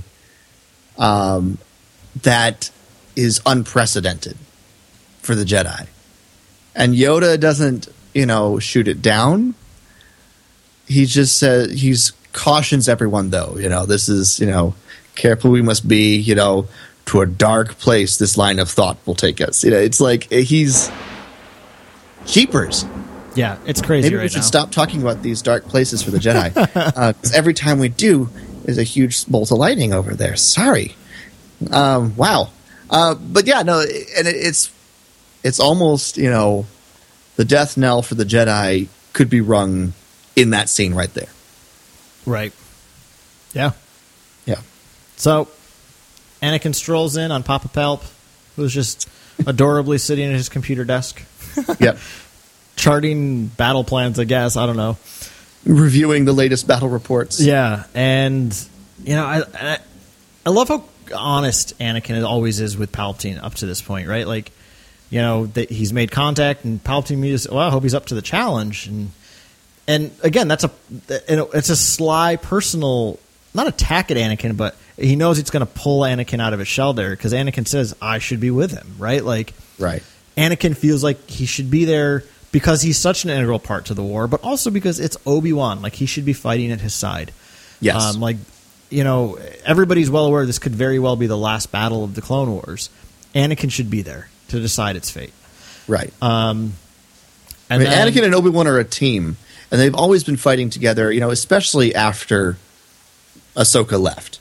that is unprecedented for the Jedi. And Yoda doesn't, shoot it down. He just says, cautions everyone, though. This is, careful we must be, to a dark place this line of thought will take us. It's like he's jeepers. Yeah, it's crazy. Maybe we should stop talking about these dark places for the Jedi. 'Cause every time we do, there's a huge bolt of lightning over there. Sorry. Wow. But yeah, no, and it's almost, the death knell for the Jedi could be rung in that scene right there. Right. Yeah. Yeah. So, Anakin strolls in on Papa Palp, who's just adorably sitting at his computer desk. Yep. Charting battle plans, I guess. I don't know. Reviewing the latest battle reports. Yeah, and, I love how honest Anakin always is with Palpatine up to this point, right? Like, he's made contact, and Palpatine immediately, well, I hope he's up to the challenge. And again, it's a sly, personal, not attack at Anakin, but he knows it's going to pull Anakin out of his shell there, because Anakin says, I should be with him, right? Like, right. Anakin feels like he should be there because he's such an integral part to the war, but also because it's Obi-Wan. Like, he should be fighting at his side. Yes. Everybody's well aware this could very well be the last battle of the Clone Wars. Anakin should be there to decide its fate. Right. Anakin and Obi-Wan are a team, and they've always been fighting together, especially after Ahsoka left.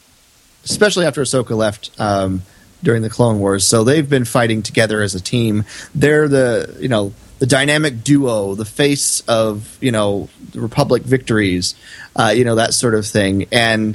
During the Clone Wars. So they've been fighting together as a team. They're the dynamic duo, the face of, the Republic victories, that sort of thing. And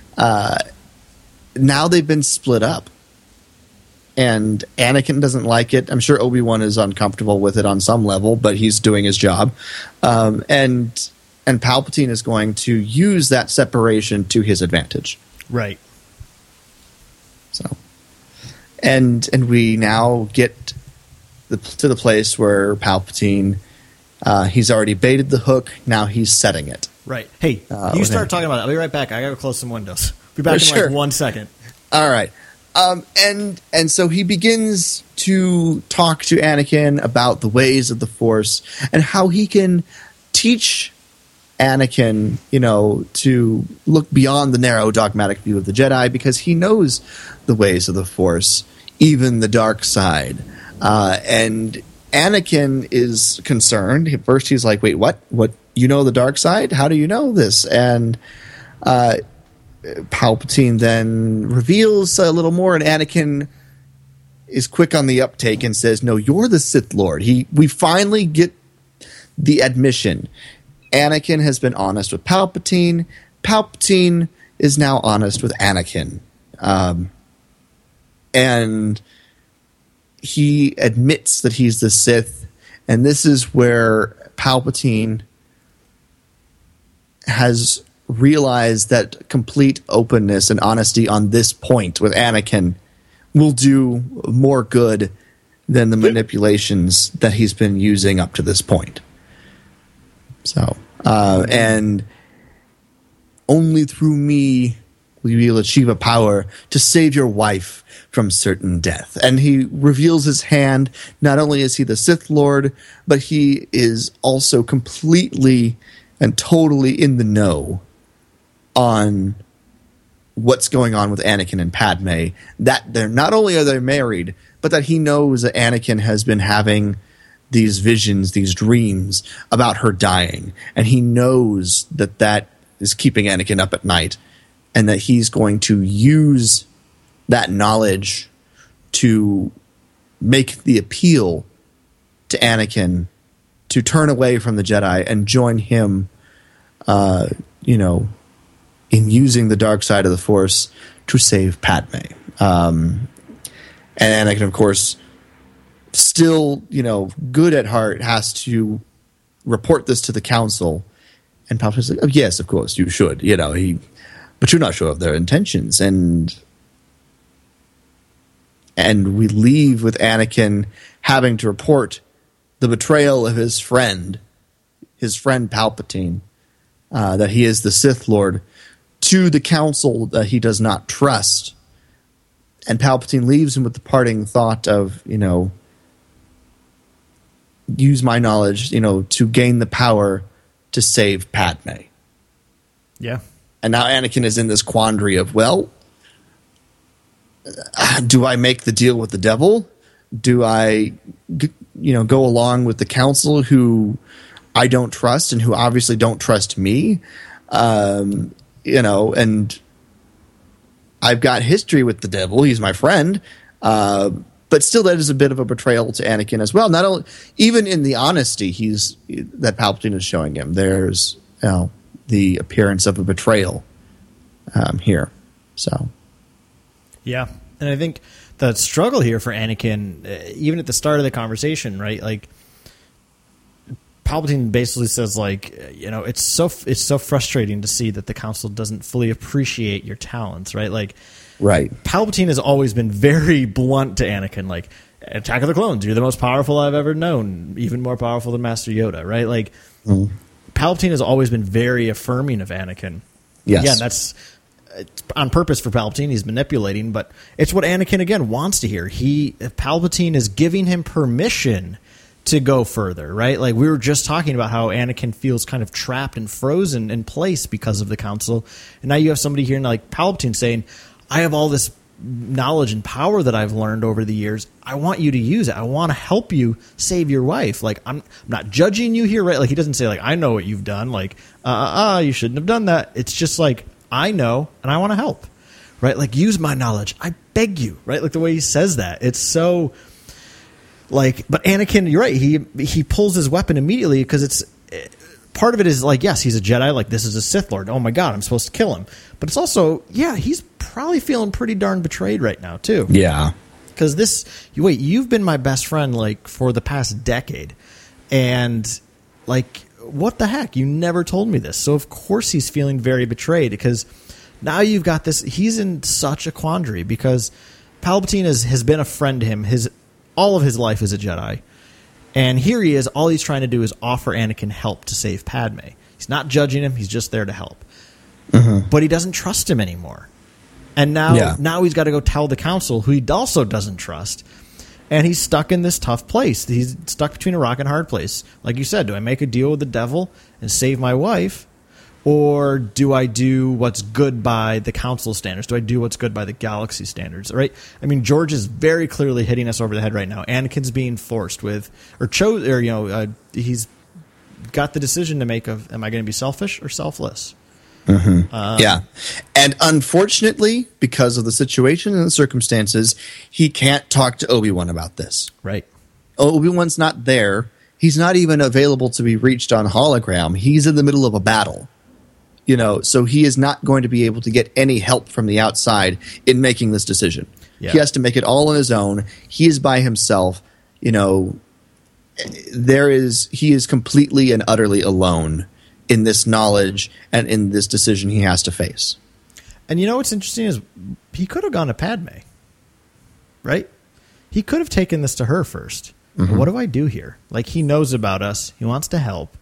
now they've been split up. And Anakin doesn't like it. I'm sure Obi-Wan is uncomfortable with it on some level, but he's doing his job. And Palpatine is going to use that separation to his advantage. Right. So, and we now get to the place where Palpatine, he's already baited the hook. Now he's setting it. Right. Hey, you start talking about it. I'll be right back. I gotta close some windows. Be back in like 1 second. All right. And so he begins to talk to Anakin about the ways of the Force and how he can teach Anakin, to look beyond the narrow dogmatic view of the Jedi, because he knows the ways of the Force, even the dark side. And Anakin is concerned. At first he's like, wait, what? What? You know the dark side? How do you know this? And Palpatine then reveals a little more, and Anakin is quick on the uptake and says, no, you're the Sith Lord. We finally get the admission. Anakin has been honest with Palpatine. Palpatine is now honest with Anakin. And he admits that he's the Sith. And this is where Palpatine has realized that complete openness and honesty on this point with Anakin will do more good than the manipulations that he's been using up to this point. So, and only through me will you be able to achieve a power to save your wife from certain death. And he reveals his hand. Not only is he the Sith Lord, but he is also completely and totally in the know on what's going on with Anakin and Padme. That they're not only are they married, but that he knows that Anakin has been having these visions, these dreams about her dying. And he knows that that is keeping Anakin up at night, and that he's going to use that knowledge to make the appeal to Anakin to turn away from the Jedi and join him, in using the dark side of the Force to save Padme. And Anakin, of course, still, good at heart, has to report this to the Council. And Palpatine's like, oh, yes, of course, you should. But you're not sure of their intentions. And we leave with Anakin having to report the betrayal of his friend Palpatine, that he is the Sith Lord, to the Council that he does not trust. And Palpatine leaves him with the parting thought of, use my knowledge, to gain the power to save Padme. Yeah. And now Anakin is in this quandary of, well, do I make the deal with the devil? Do I, go along with the Council who I don't trust and who obviously don't trust me? And I've got history with the devil. He's my friend. But still, that is a bit of a betrayal to Anakin as well. Not only, even in the honesty that Palpatine is showing him, there's the appearance of a betrayal here. So, yeah, and I think the struggle here for Anakin, even at the start of the conversation, right? Like, Palpatine basically says, it's so frustrating to see that the Council doesn't fully appreciate your talents, right? Like, right. Palpatine has always been very blunt to Anakin, like, Attack of the Clones, you're the most powerful I've ever known, even more powerful than Master Yoda, right? Like, Palpatine has always been very affirming of Anakin. Yes. Again, that's on purpose for Palpatine. He's manipulating, but it's what Anakin, again, wants to hear. Palpatine is giving him permission to go further, right? Like, we were just talking about how Anakin feels kind of trapped and frozen in place because of the Council. And now you have somebody here like Palpatine saying, I have all this knowledge and power that I've learned over the years. I want you to use it. I want to help you save your wife. Like, I'm not judging you here, right? Like, he doesn't say, like, I know what you've done. Like, you shouldn't have done that. It's just like, I know, and I want to help, right? Like, use my knowledge. I beg you, right? Like, the way he says that, it's so, like, but Anakin, you're right. He pulls his weapon immediately because it's, part of it is like, yes, he's a Jedi. Like, this is a Sith Lord. Oh my God, I'm supposed to kill him. But it's also, yeah, he's probably feeling pretty darn betrayed right now too. Yeah. Because you've been my best friend, like, for the past decade. And, like, what the heck? You never told me this. So, of course, he's feeling very betrayed because now you've got this. He's in such a quandary because Palpatine has been a friend to him all of his life as a Jedi. And here he is. All he's trying to do is offer Anakin help to save Padme. He's not judging him. He's just there to help. Mm-hmm. But he doesn't trust him anymore. And now he's got to go tell the Council, who he also doesn't trust. And he's stuck in this tough place. He's stuck between a rock and a hard place. Like you said, do I make a deal with the devil and save my wife? Or do I do what's good by the Council standards? Do I do what's good by the galaxy standards? Right? I mean, George is very clearly hitting us over the head right now. Anakin's being forced he's got the decision to make of, am I going to be selfish or selfless? Mm-hmm. Yeah. And unfortunately, because of the situation and the circumstances, he can't talk to Obi-Wan about this. Right. Obi-Wan's not there. He's not even available to be reached on hologram. He's in the middle of a battle. So he is not going to be able to get any help from the outside in making this decision. Yeah. He has to make it all on his own. He is by himself. He is completely and utterly alone in this knowledge and in this decision he has to face. And what's interesting is he could have gone to Padme, right? He could have taken this to her first. Mm-hmm. What do I do here? Like, he knows about us. He wants to help.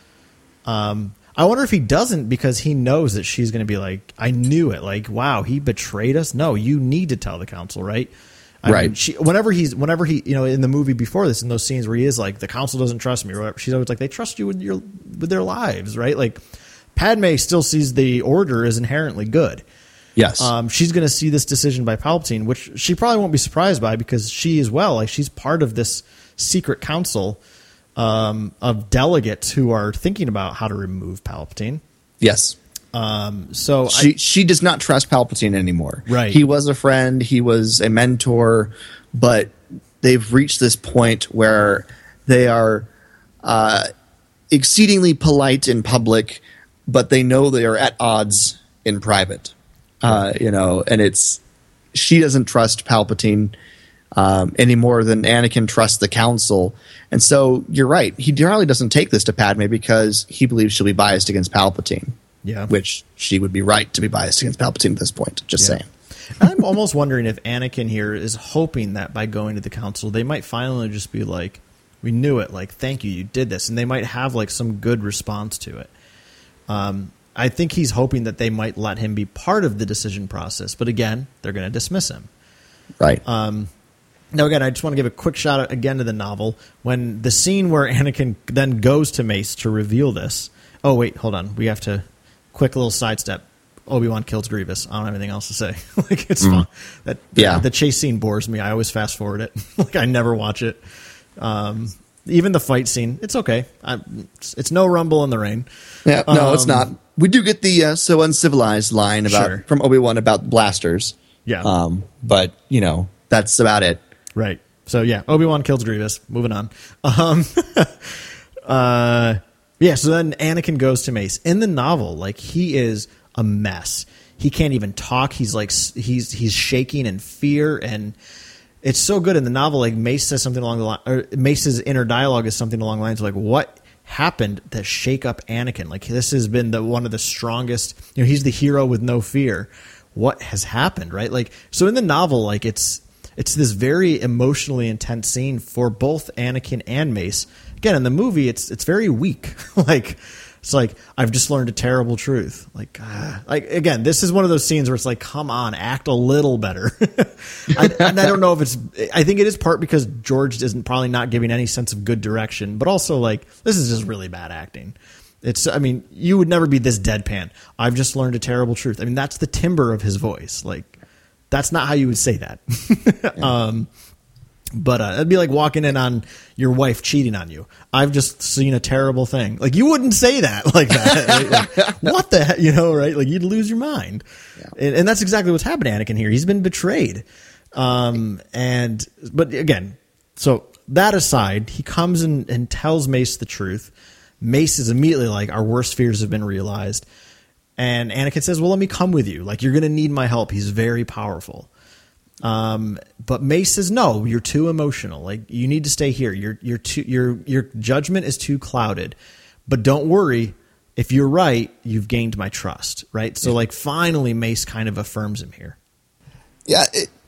I wonder if he doesn't because he knows that she's going to be like, I knew it. Like, wow, he betrayed us. No, you need to tell the Council, right? Right. Whenever he, in the movie before this, in those scenes where he is like, the Council doesn't trust me or whatever, she's always like, they trust you with their lives, right? Like, Padme still sees the Order as inherently good. Yes. She's going to see this decision by Palpatine, which she probably won't be surprised by because she as well, like, she's part of this secret council of delegates who are thinking about how to remove Palpatine. Yes. So she does not trust Palpatine anymore. Right. He was a friend. He was a mentor, but they've reached this point where they are exceedingly polite in public, but they know they are at odds in private. And she doesn't trust Palpatine any more than Anakin trusts the Council. And so you're right. He generally doesn't take this to Padme because he believes she'll be biased against Palpatine. Yeah. Which she would be right to be biased against Palpatine at this point. Just saying. I'm almost wondering if Anakin here is hoping that by going to the Council, they might finally just be like, we knew it. Like, thank you, you did this. And they might have like some good response to it. I think he's hoping that they might let him be part of the decision process. But again, they're going to dismiss him. Right. Now, again, I just want to give a quick shout out again to the novel. When the scene where Anakin then goes to Mace to reveal this. Oh, wait, hold on. We have to quick little sidestep. Obi-Wan kills Grievous. I don't have anything else to say. Like, it's fun. The chase scene bores me. I always fast forward it. Like, I never watch it. Even the fight scene, it's okay. It's no rumble in the rain. Yeah, no, it's not. We do get the so uncivilized line from Obi-Wan about blasters. Yeah. But, that's about it. Right. So, yeah, Obi-Wan kills Grievous. Moving on. So then Anakin goes to Mace. In the novel, like, he is a mess. He can't even talk. He's like, he's shaking in fear, and it's so good in the novel. Like, Mace says something along the line, or Mace's inner dialogue is something along the lines of like, what happened to shake up Anakin? Like, this has been one of the strongest, he's the hero with no fear. What has happened? Right. Like, so in the novel, like, it's this very emotionally intense scene for both Anakin and Mace. Again, in the movie, it's very weak. Like, it's like, I've just learned a terrible truth. Like again, this is one of those scenes where it's like, come on, act a little better. And I don't know if I think it is part because George isn't probably not giving any sense of good direction, but also like, this is just really bad acting. You would never be this deadpan. I've just learned a terrible truth. I mean, that's the timbre of his voice. Like, that's not how you would say that. Yeah. But it'd be like walking in on your wife cheating on you. I've just seen a terrible thing. Like, you wouldn't say that like that. Right? Like, what the heck, right? Like, you'd lose your mind. Yeah. And that's exactly what's happened to Anakin here. He's been betrayed. But again, so that aside, he comes and tells Mace the truth. Mace is immediately like, our worst fears have been realized. And Anakin says, well, let me come with you. Like, you're going to need my help. He's very powerful. But Mace says, no, you're too emotional. Like, you need to stay here. Your judgment is too clouded, but don't worry. If you're right, you've gained my trust. Right. So like, finally Mace kind of affirms him here. Yeah.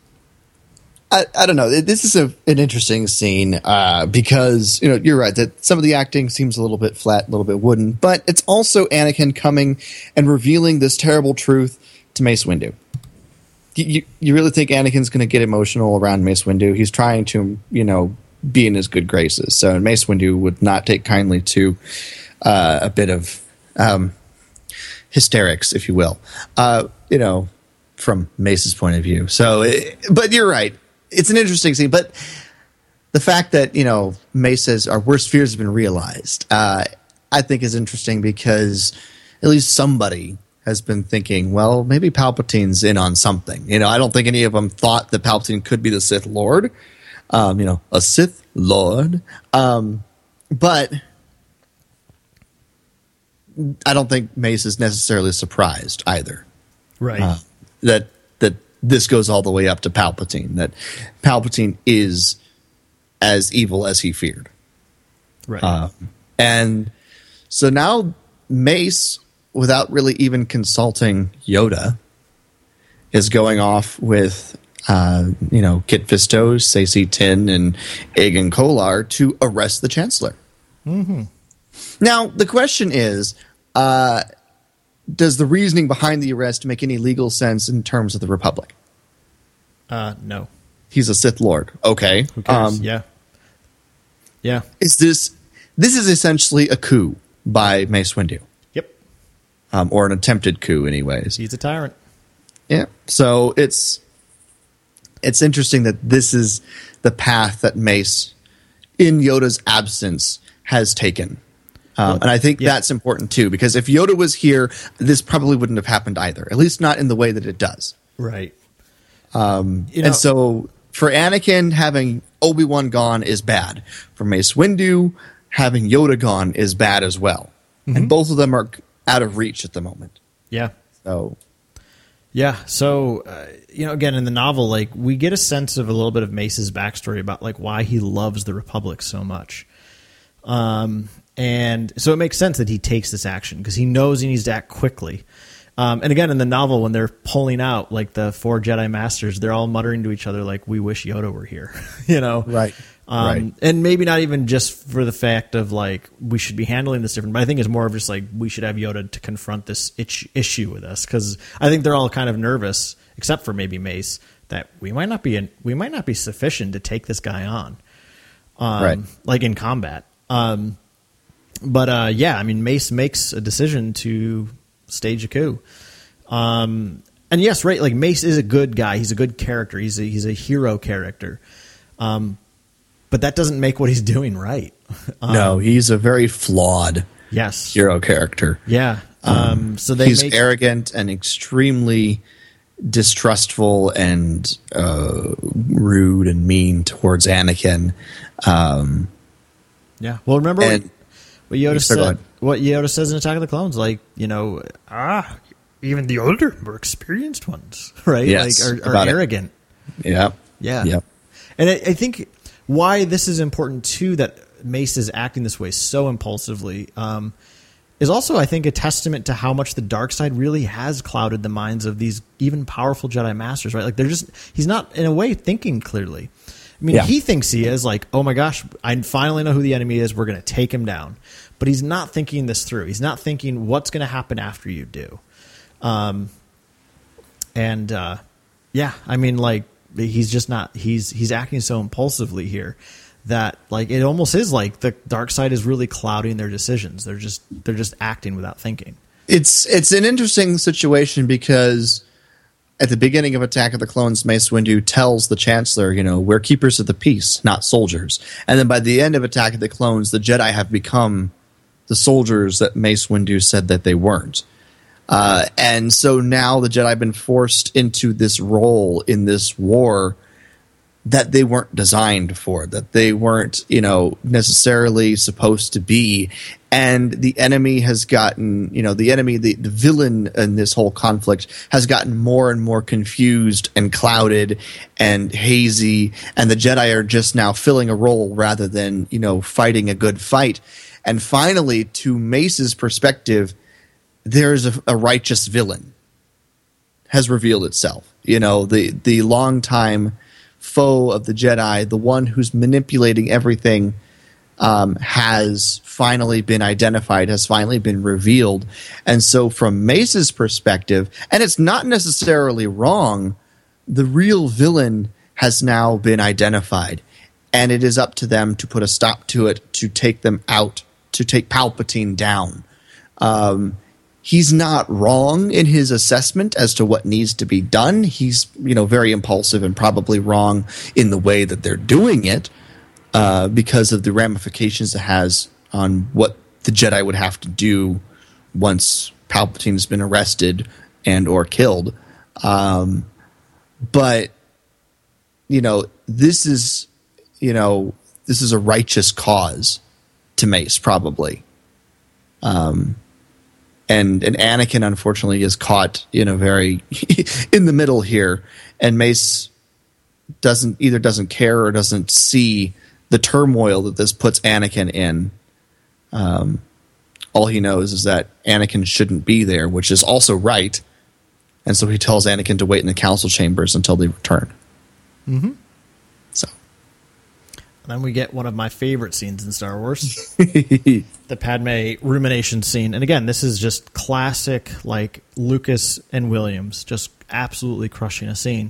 I don't know. This is an interesting scene, because, you're right that some of the acting seems a little bit flat, a little bit wooden, but it's also Anakin coming and revealing this terrible truth to Mace Windu. You really think Anakin's going to get emotional around Mace Windu? He's trying to, be in his good graces. So Mace Windu would not take kindly to a bit of hysterics, if you will, from Mace's point of view. So, but you're right. It's an interesting scene. But the fact that, Mace says our worst fears have been realized, I think is interesting because at least somebody has been thinking, well, maybe Palpatine's in on something. I don't think any of them thought that Palpatine could be the Sith Lord. A Sith Lord. But I don't think Mace is necessarily surprised either. Right. That this goes all the way up to Palpatine. That Palpatine is as evil as he feared. Right. And so now Mace, without really even consulting Yoda, is going off with, Kit Fisto, Saesee Tiin, and Aegon Kolar to arrest the Chancellor. Mm-hmm. Now, the question is, does the reasoning behind the arrest make any legal sense in terms of the Republic? No. He's a Sith Lord. Okay. Who cares? Yeah. This is essentially a coup by Mace Windu. Yep. Or an attempted coup, anyways. He's a tyrant. Yeah. So it's interesting that this is the path that Mace, in Yoda's absence, has taken. And I think that's important too, because if Yoda was here, this probably wouldn't have happened either. At least not in the way that it does. Right. And so for Anakin having Obi-Wan gone is bad. For Mace Windu, having Yoda gone is bad as well. Mm-hmm. And both of them are out of reach at the moment. Yeah. So, again, in the novel, like, we get a sense of a little bit of Mace's backstory about, like, why he loves the Republic so much. And so it makes sense that he takes this action because he knows he needs to act quickly. And again, in the novel, when they're pulling out, like, the 4 Jedi Masters, they're all muttering to each other, like, we wish Yoda were here, Right. Right. And maybe not even just for the fact of, like, we should be handling this different, but I think it's more of just, like, we should have Yoda to confront this issue with us, because I think they're all kind of nervous, except for maybe Mace, that we might not be sufficient to take this guy on, right. like, in combat. Mace makes a decision to stage a coup. And yes, right, like, Mace is a good guy. He's a good character. He's a hero character. But that doesn't make what he's doing right. No, he's a very flawed hero character. Yeah. So he's arrogant and extremely distrustful and rude and mean towards Anakin. Yeah. Well, remember what Yoda said. What Yoda says in Attack of the Clones, like, even the older, more experienced ones, right? Yes, like are arrogant. Yeah. Yeah. Yep. And I think why this is important too, that Mace is acting this way so impulsively, is also, I think, a testament to how much the dark side really has clouded the minds of these even powerful Jedi Masters, right? Like, he's not, in a way, thinking clearly. I mean, he thinks he is, like, oh my gosh, I finally know who the enemy is. We're going to take him down. But he's not thinking this through. He's not thinking what's going to happen after you do. He's just not, he's acting so impulsively here that, like, it almost is like the dark side is really clouding their decisions. They're just acting without thinking. It's an interesting situation because at the beginning of Attack of the Clones, Mace Windu tells the Chancellor, we're keepers of the peace, not soldiers. And then by the end of Attack of the Clones, the Jedi have become the soldiers that Mace Windu said that they weren't. And so now the Jedi have been forced into this role in this war that they weren't designed for, that they weren't, necessarily supposed to be. And the enemy has gotten, the villain in this whole conflict has gotten more and more confused and clouded and hazy. And the Jedi are just now filling a role rather than, fighting a good fight. And finally, to Mace's perspective, there's a righteous villain has revealed itself. The longtime foe of the Jedi, the one who's manipulating everything, has finally been identified, has finally been revealed. And so from Mace's perspective, and it's not necessarily wrong, the real villain has now been identified. And it is up to them to put a stop to it, to take them out, to take Palpatine down. He's not wrong in his assessment as to what needs to be done. He's, very impulsive and probably wrong in the way that they're doing it, because of the ramifications it has on what the Jedi would have to do once Palpatine's been arrested and or killed. But this is a righteous cause to Mace, probably. And Anakin, unfortunately, is caught very in the middle here, and Mace doesn't care or doesn't see the turmoil that this puts Anakin in. All he knows is that Anakin shouldn't be there, which is also right, and so he tells Anakin to wait in the council chambers until they return. Mm-hmm. So. Then we get one of my favorite scenes in Star Wars, the Padme rumination scene. And again, this is just classic, like, Lucas and Williams, just absolutely crushing a scene.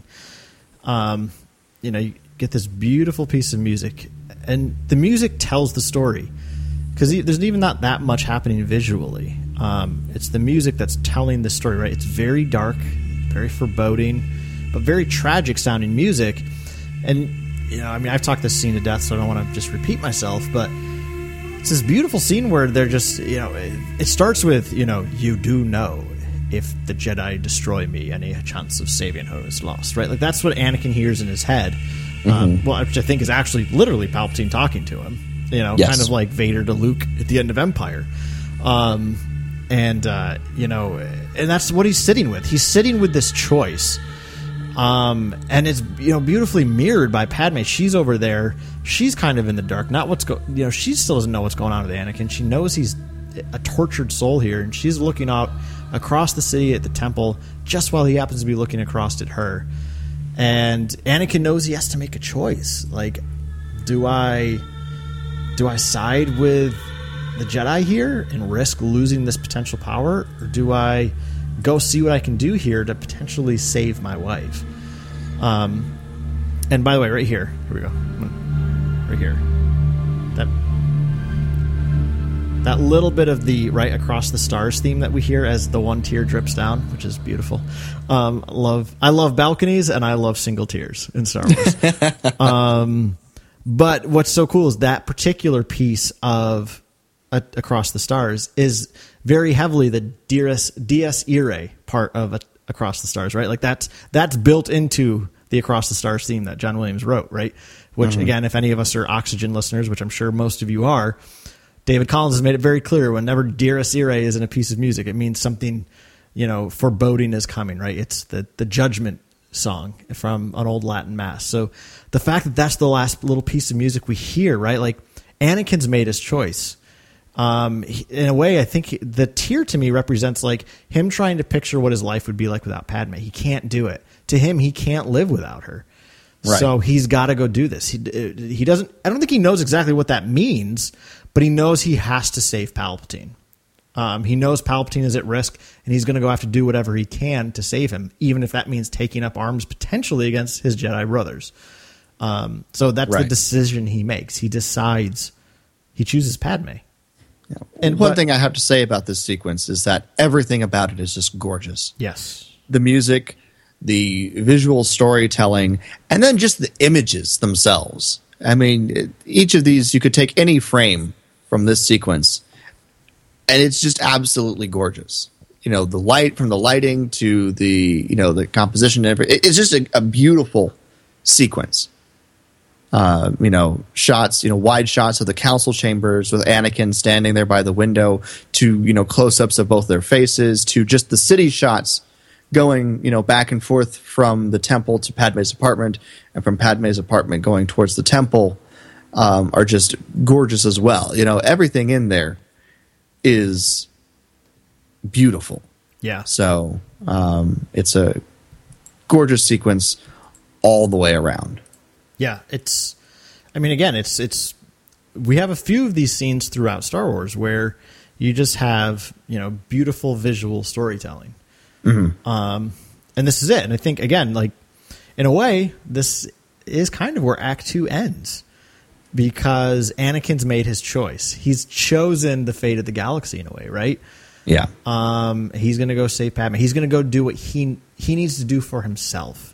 You get this beautiful piece of music, and the music tells the story because there's even not that much happening visually. It's the music that's telling the story, right? It's very dark, very foreboding, but very tragic sounding music. And I've talked this scene to death, so I don't want to just repeat myself, but it's this beautiful scene where they're just, it starts with, you do know if the Jedi destroy me, any chance of saving her is lost, right? Like, that's what Anakin hears in his head Which I think is actually literally Palpatine talking to him. Yes. Kind of like Vader to Luke at the end of Empire. And that's what he's sitting with. He's sitting with this choice. And it's, beautifully mirrored by Padme. She's over there. She's kind of in the dark. She still doesn't know what's going on with Anakin. She knows he's a tortured soul here, and she's looking out across the city at the temple just while he happens to be looking across at her. And Anakin knows he has to make a choice. Like, do I side with the Jedi here and risk losing this potential power, or do I go see what I can do here to potentially save my wife? And by the way, right here we go, right here, that little bit of the Right Across the Stars theme that we hear as the one tear drips down, which is beautiful. I love balconies, and I love single tears in Star Wars. But what's so cool is that particular piece of Across the Stars is very heavily the Dies Irae part of Across the Stars, right? Like that's built into the Across the Stars theme that John Williams wrote, right? Which, again, if any of us are Oxygen listeners, which I'm sure most of you are, David Collins has made it very clear whenever Dies Irae is in a piece of music, it means something, foreboding is coming, right? It's the judgment song from an old Latin mass. So the fact that that's the last little piece of music we hear, right? Like, Anakin's made his choice. In a way, I think the tear to me represents like him trying to picture what his life would be like without Padme. He can't do it. To him, he can't live without her. Right. So he's got to go do this. He doesn't. I don't think he knows exactly what that means, but he knows he has to save Palpatine. He knows Palpatine is at risk, and he's going to go have to do whatever he can to save him, even if that means taking up arms potentially against his Jedi brothers. So that's the decision he makes. He decides. He chooses Padme. Yeah. And one thing I have to say about this sequence is that everything about it is just gorgeous. Yes. The music, the visual storytelling, and then just the images themselves. I mean, each of these, you could take any frame from this sequence, and it's just absolutely gorgeous. The light, from the lighting to the, the composition, and everything. It's just a beautiful sequence. Shots, wide shots of the council chambers with Anakin standing there by the window, to, close-ups of both their faces, to just the city shots going, back and forth from the temple to Padme's apartment, and from Padme's apartment going towards the temple, are just gorgeous as well. Everything in there is beautiful. Yeah. So it's a gorgeous sequence all the way around. Yeah, it's we have a few of these scenes throughout Star Wars where you just have, beautiful visual storytelling. Mm-hmm. And this is it. And I think, again, like, in a way, this is kind of where Act 2 ends, because Anakin's made his choice. He's chosen the fate of the galaxy in a way, right? Yeah. He's going to go save Padme. He's going to go do what he needs to do for himself.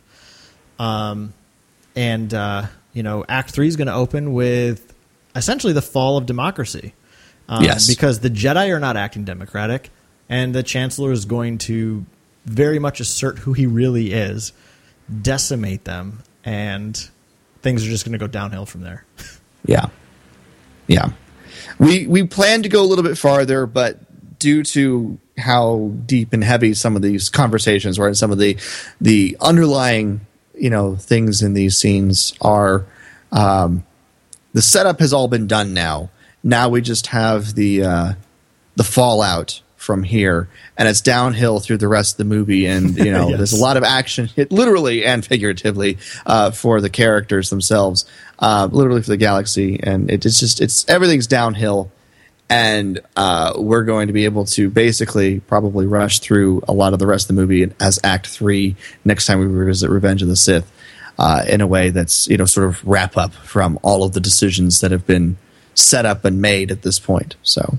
Act 3 is going to open with essentially the fall of democracy. Yes. Because the Jedi are not acting democratic, and the Chancellor is going to very much assert who he really is, decimate them, and things are just going to go downhill from there. Yeah. Yeah. We planned to go a little bit farther, but due to how deep and heavy some of these conversations were and some of the underlying things in these scenes are, the setup has all been done now. Now we just have the fallout from here, and it's downhill through the rest of the movie. And Yes. There's a lot of action, literally and figuratively, for the characters themselves, literally for the galaxy, and it's everything's downhill. And we're going to be able to basically probably rush through a lot of the rest of the movie as Act 3 next time we revisit Revenge of the Sith, in a way that's, sort of wrap up from all of the decisions that have been set up and made at this point. So,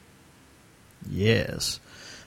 yes.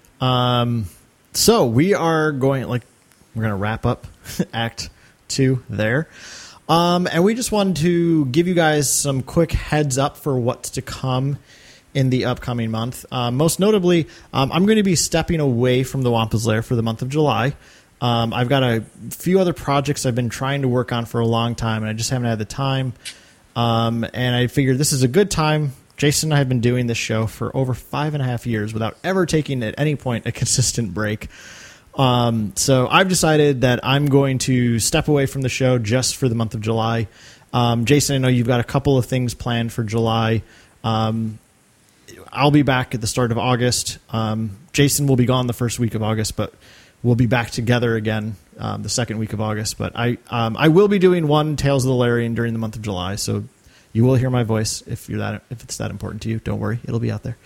So we're going to wrap up Act 2 there. And we just wanted to give you guys some quick heads up for what's to come in the upcoming month. Most notably, I'm going to be stepping away from the Wampa's Lair for the month of July. I've got a few other projects I've been trying to work on for a long time, and I just haven't had the time. And I figured this is a good time. Jason and I have been doing this show for over 5.5 years without ever taking at any point a consistent break. So I've decided that I'm going to step away from the show just for the month of July. Jason, I know you've got a couple of things planned for July. I'll be back at the start of August. Jason will be gone the first week of August, but we'll be back together again the second week of August. But I will be doing one Tales of the Larian during the month of July, so you will hear my voice if it's that important to you. Don't worry, it'll be out there.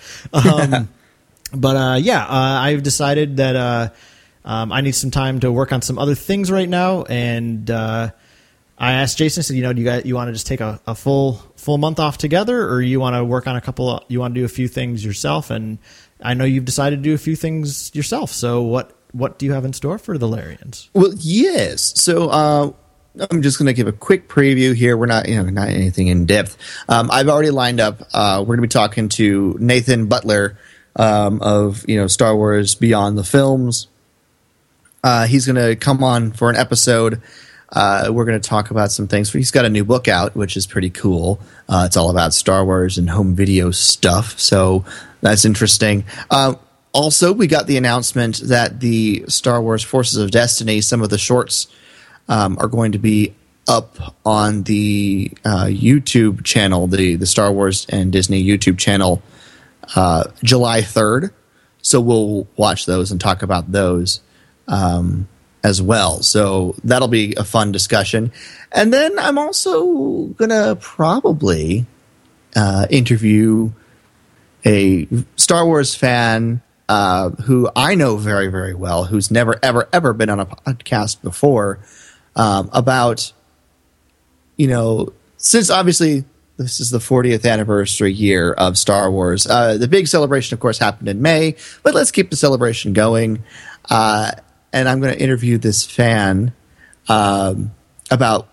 I've decided that I need some time to work on some other things right now, and I asked Jason, I said, do you want to just take a full month off together, or you want to work on you want to do a few things yourself? And I know you've decided to do a few things yourself. So what do you have in store for the Larians? Well, yes. So I'm just going to give a quick preview here. We're not anything in depth. I've already lined up. We're going to be talking to Nathan Butler of Star Wars Beyond the Films. He's going to come on for an episode. We're going to talk about some things. He's got a new book out, which is pretty cool. It's all about Star Wars and home video stuff, so that's interesting. Also, we got the announcement that the Star Wars Forces of Destiny, some of the shorts, are going to be up on the YouTube channel, the Star Wars and Disney YouTube channel, July 3rd. So we'll watch those and talk about those as well. So that'll be a fun discussion. And then I'm also going to probably interview a Star Wars fan who I know very, very well, who's never, ever, ever been on a podcast before, about, since obviously this is the 40th anniversary year of Star Wars. The big celebration, of course, happened in May, but let's keep the celebration going. And I'm going to interview this fan about,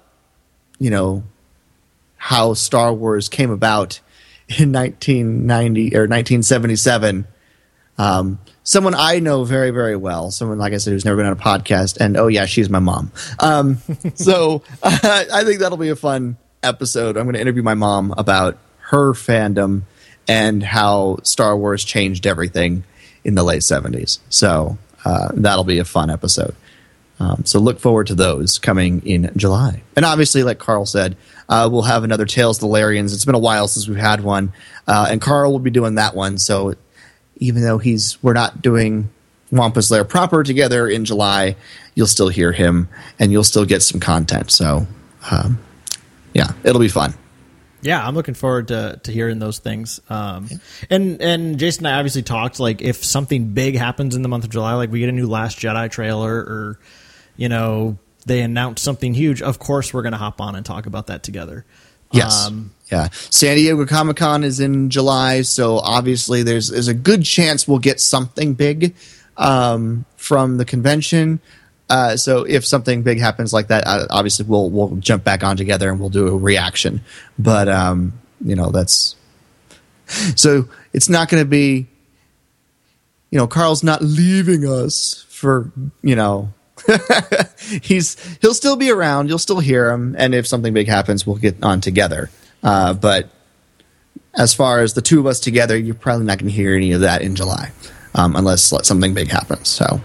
how Star Wars came about in 1990 or 1977. Someone I know very, very well. Someone, like I said, who's never been on a podcast. And, oh, yeah, she's my mom. So I think that'll be a fun episode. I'm going to interview my mom about her fandom and how Star Wars changed everything in the late 70s. So that'll be a fun episode. So look forward to those coming in July. And obviously, like Carl said, we'll have another Tales of the Larians. It's been a while since we've had one. And Carl will be doing that one. So even though we're not doing Wampus Lair proper together in July, you'll still hear him and you'll still get some content. So, it'll be fun. Yeah, I'm looking forward to hearing those things. And Jason and I obviously talked, like, if something big happens in the month of July, like we get a new Last Jedi trailer or, they announce something huge, of course we're going to hop on and talk about that together. Yes. San Diego Comic-Con is in July, so obviously there's a good chance we'll get something big from the convention. So if something big happens like that, obviously we'll jump back on together and we'll do a reaction. But that's so it's not going to be. Carl's not leaving us for he'll still be around. You'll still hear him, and if something big happens, we'll get on together. But as far as the two of us together, you're probably not going to hear any of that in July, unless something big happens. So.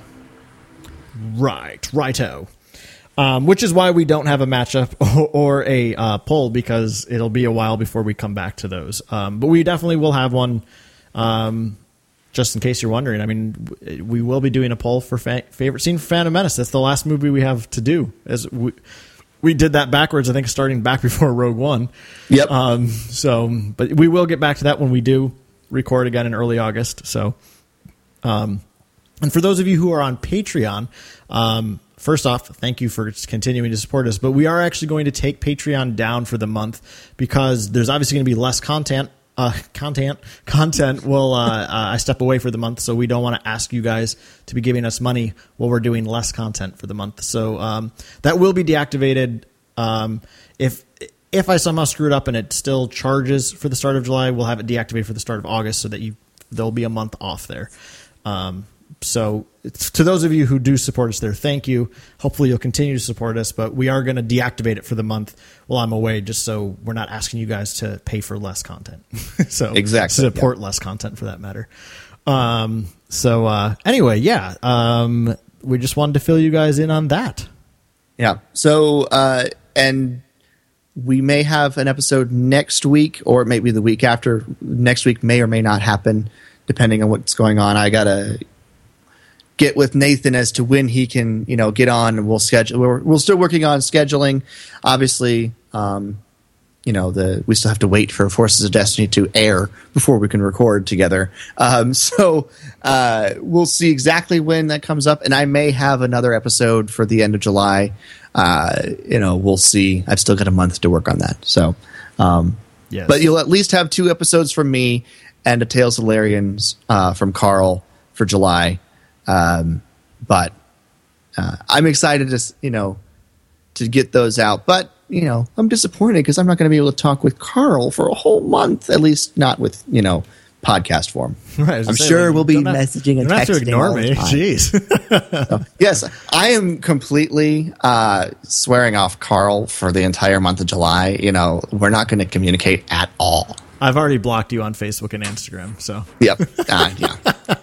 Righto. Which is why we don't have a matchup or a poll, because it'll be a while before we come back to those. But we definitely will have one, just in case you're wondering. I mean, we will be doing a poll for favorite scene for Phantom Menace. That's the last movie we have to do. As we did that backwards, I think, starting back before Rogue One. Yep. But we will get back to that when we do record again in early August. So, and for those of you who are on Patreon, first off, thank you for continuing to support us. But we are actually going to take Patreon down for the month because there's obviously going to be less content. Will I step away for the month, so we don't want to ask you guys to be giving us money while we're doing less content for the month. So that will be deactivated. If I somehow screw it up and it still charges for the start of July, we'll have it deactivated for the start of August, so that there'll be a month off there. So to those of you who do support us there, thank you. Hopefully you'll continue to support us, but we are going to deactivate it for the month while I'm away, just so we're not asking you guys to pay for less content. So exactly, support less content for that matter. Anyway, we just wanted to fill you guys in on that. Yeah. So, and we may have an episode next week, or maybe the week after. Next week may or may not happen, depending on what's going on. I gotta get with Nathan as to when he can, get on, and we'll schedule. We're still working on scheduling. Obviously, we still have to wait for Forces of Destiny to air before we can record together. So we'll see exactly when that comes up, and I may have another episode for the end of July. We'll see. I've still got a month to work on that. So, yes. But you'll at least have 2 episodes from me and a Tales of Larians from Carl for July. But I'm excited to get those out. But I'm disappointed because I'm not going to be able to talk with Carl for a whole month, at least not with podcast form. Right, I'm sure we'll be messaging and texting. You don't have to ignore me. Jeez. So, yes, I am completely swearing off Carl for the entire month of July. We're not going to communicate at all. I've already blocked you on Facebook and Instagram. So yep, yeah.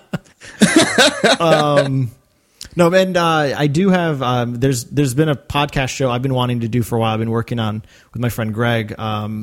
No, and I do have. There's been a podcast show I've been wanting to do for a while. I've been working on with my friend Greg,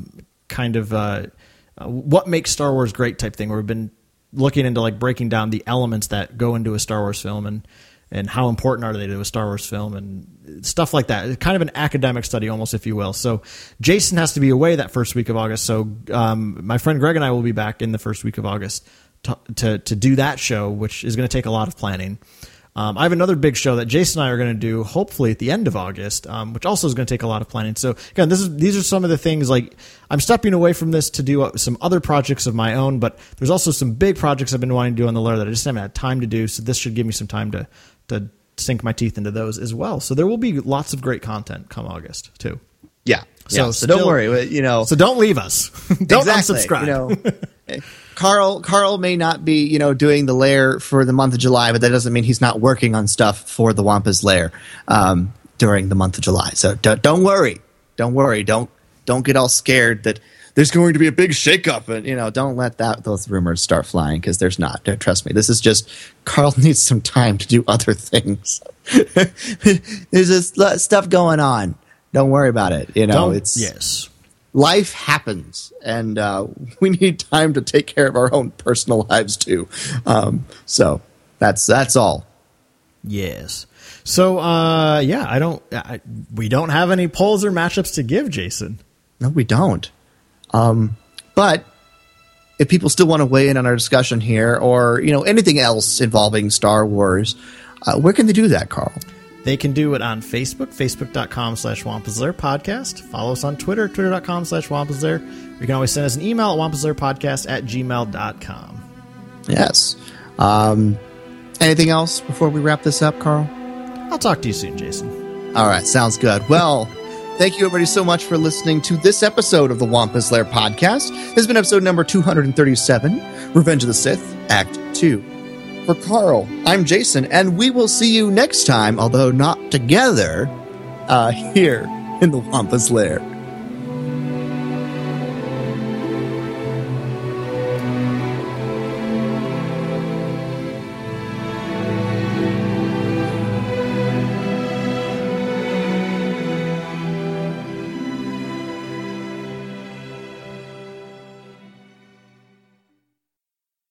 what makes Star Wars great type thing. Where we've been looking into breaking down the elements that go into a Star Wars film and how important are they to a Star Wars film and stuff like that. It's kind of an academic study, almost, if you will. So Jason has to be away that first week of August. So my friend Greg and I will be back in the first week of August to do that show, which is going to take a lot of planning. I have another big show that Jason and I are going to do, hopefully at the end of August, which also is going to take a lot of planning. So again, these are some of the things. I'm stepping away from this to do some other projects of my own, but there's also some big projects I've been wanting to do on the Lair that I just haven't had time to do. So this should give me some time to sink my teeth into those as well. So there will be lots of great content come August too. Yeah. So don't worry. So don't leave us. Don't unsubscribe. Carl may not be, doing the Lair for the month of July, but that doesn't mean he's not working on stuff for the Wampa's Lair during the month of July. So don't worry. Don't worry. Don't get all scared that there's going to be a big shakeup, and don't let those rumors start flying, because there's not. Trust me. This is just Carl needs some time to do other things. There's this stuff going on. Don't worry about it. Yes. Life happens, and we need time to take care of our own personal lives too. So that's all. Yes. So we don't have any polls or matchups to give, Jason. No, we don't. But if people still want to weigh in on our discussion here, or anything else involving Star Wars, where can they do that, Carl? They can do it on Facebook, facebook.com/WampusLair podcast. Follow us on Twitter, twitter.com/WampusLair. You can always send us an email at wampuslairpodcast@gmail.com. Yes. Anything else before we wrap this up, Carl? I'll talk to you soon, Jason. All right, sounds good. Well, thank you everybody so much for listening to this episode of the Wampus Lair podcast. This has been episode number 237, Revenge of the Sith, Act 2. For Carl, I'm Jason, and we will see you next time, although not together, here in the Wampus Lair.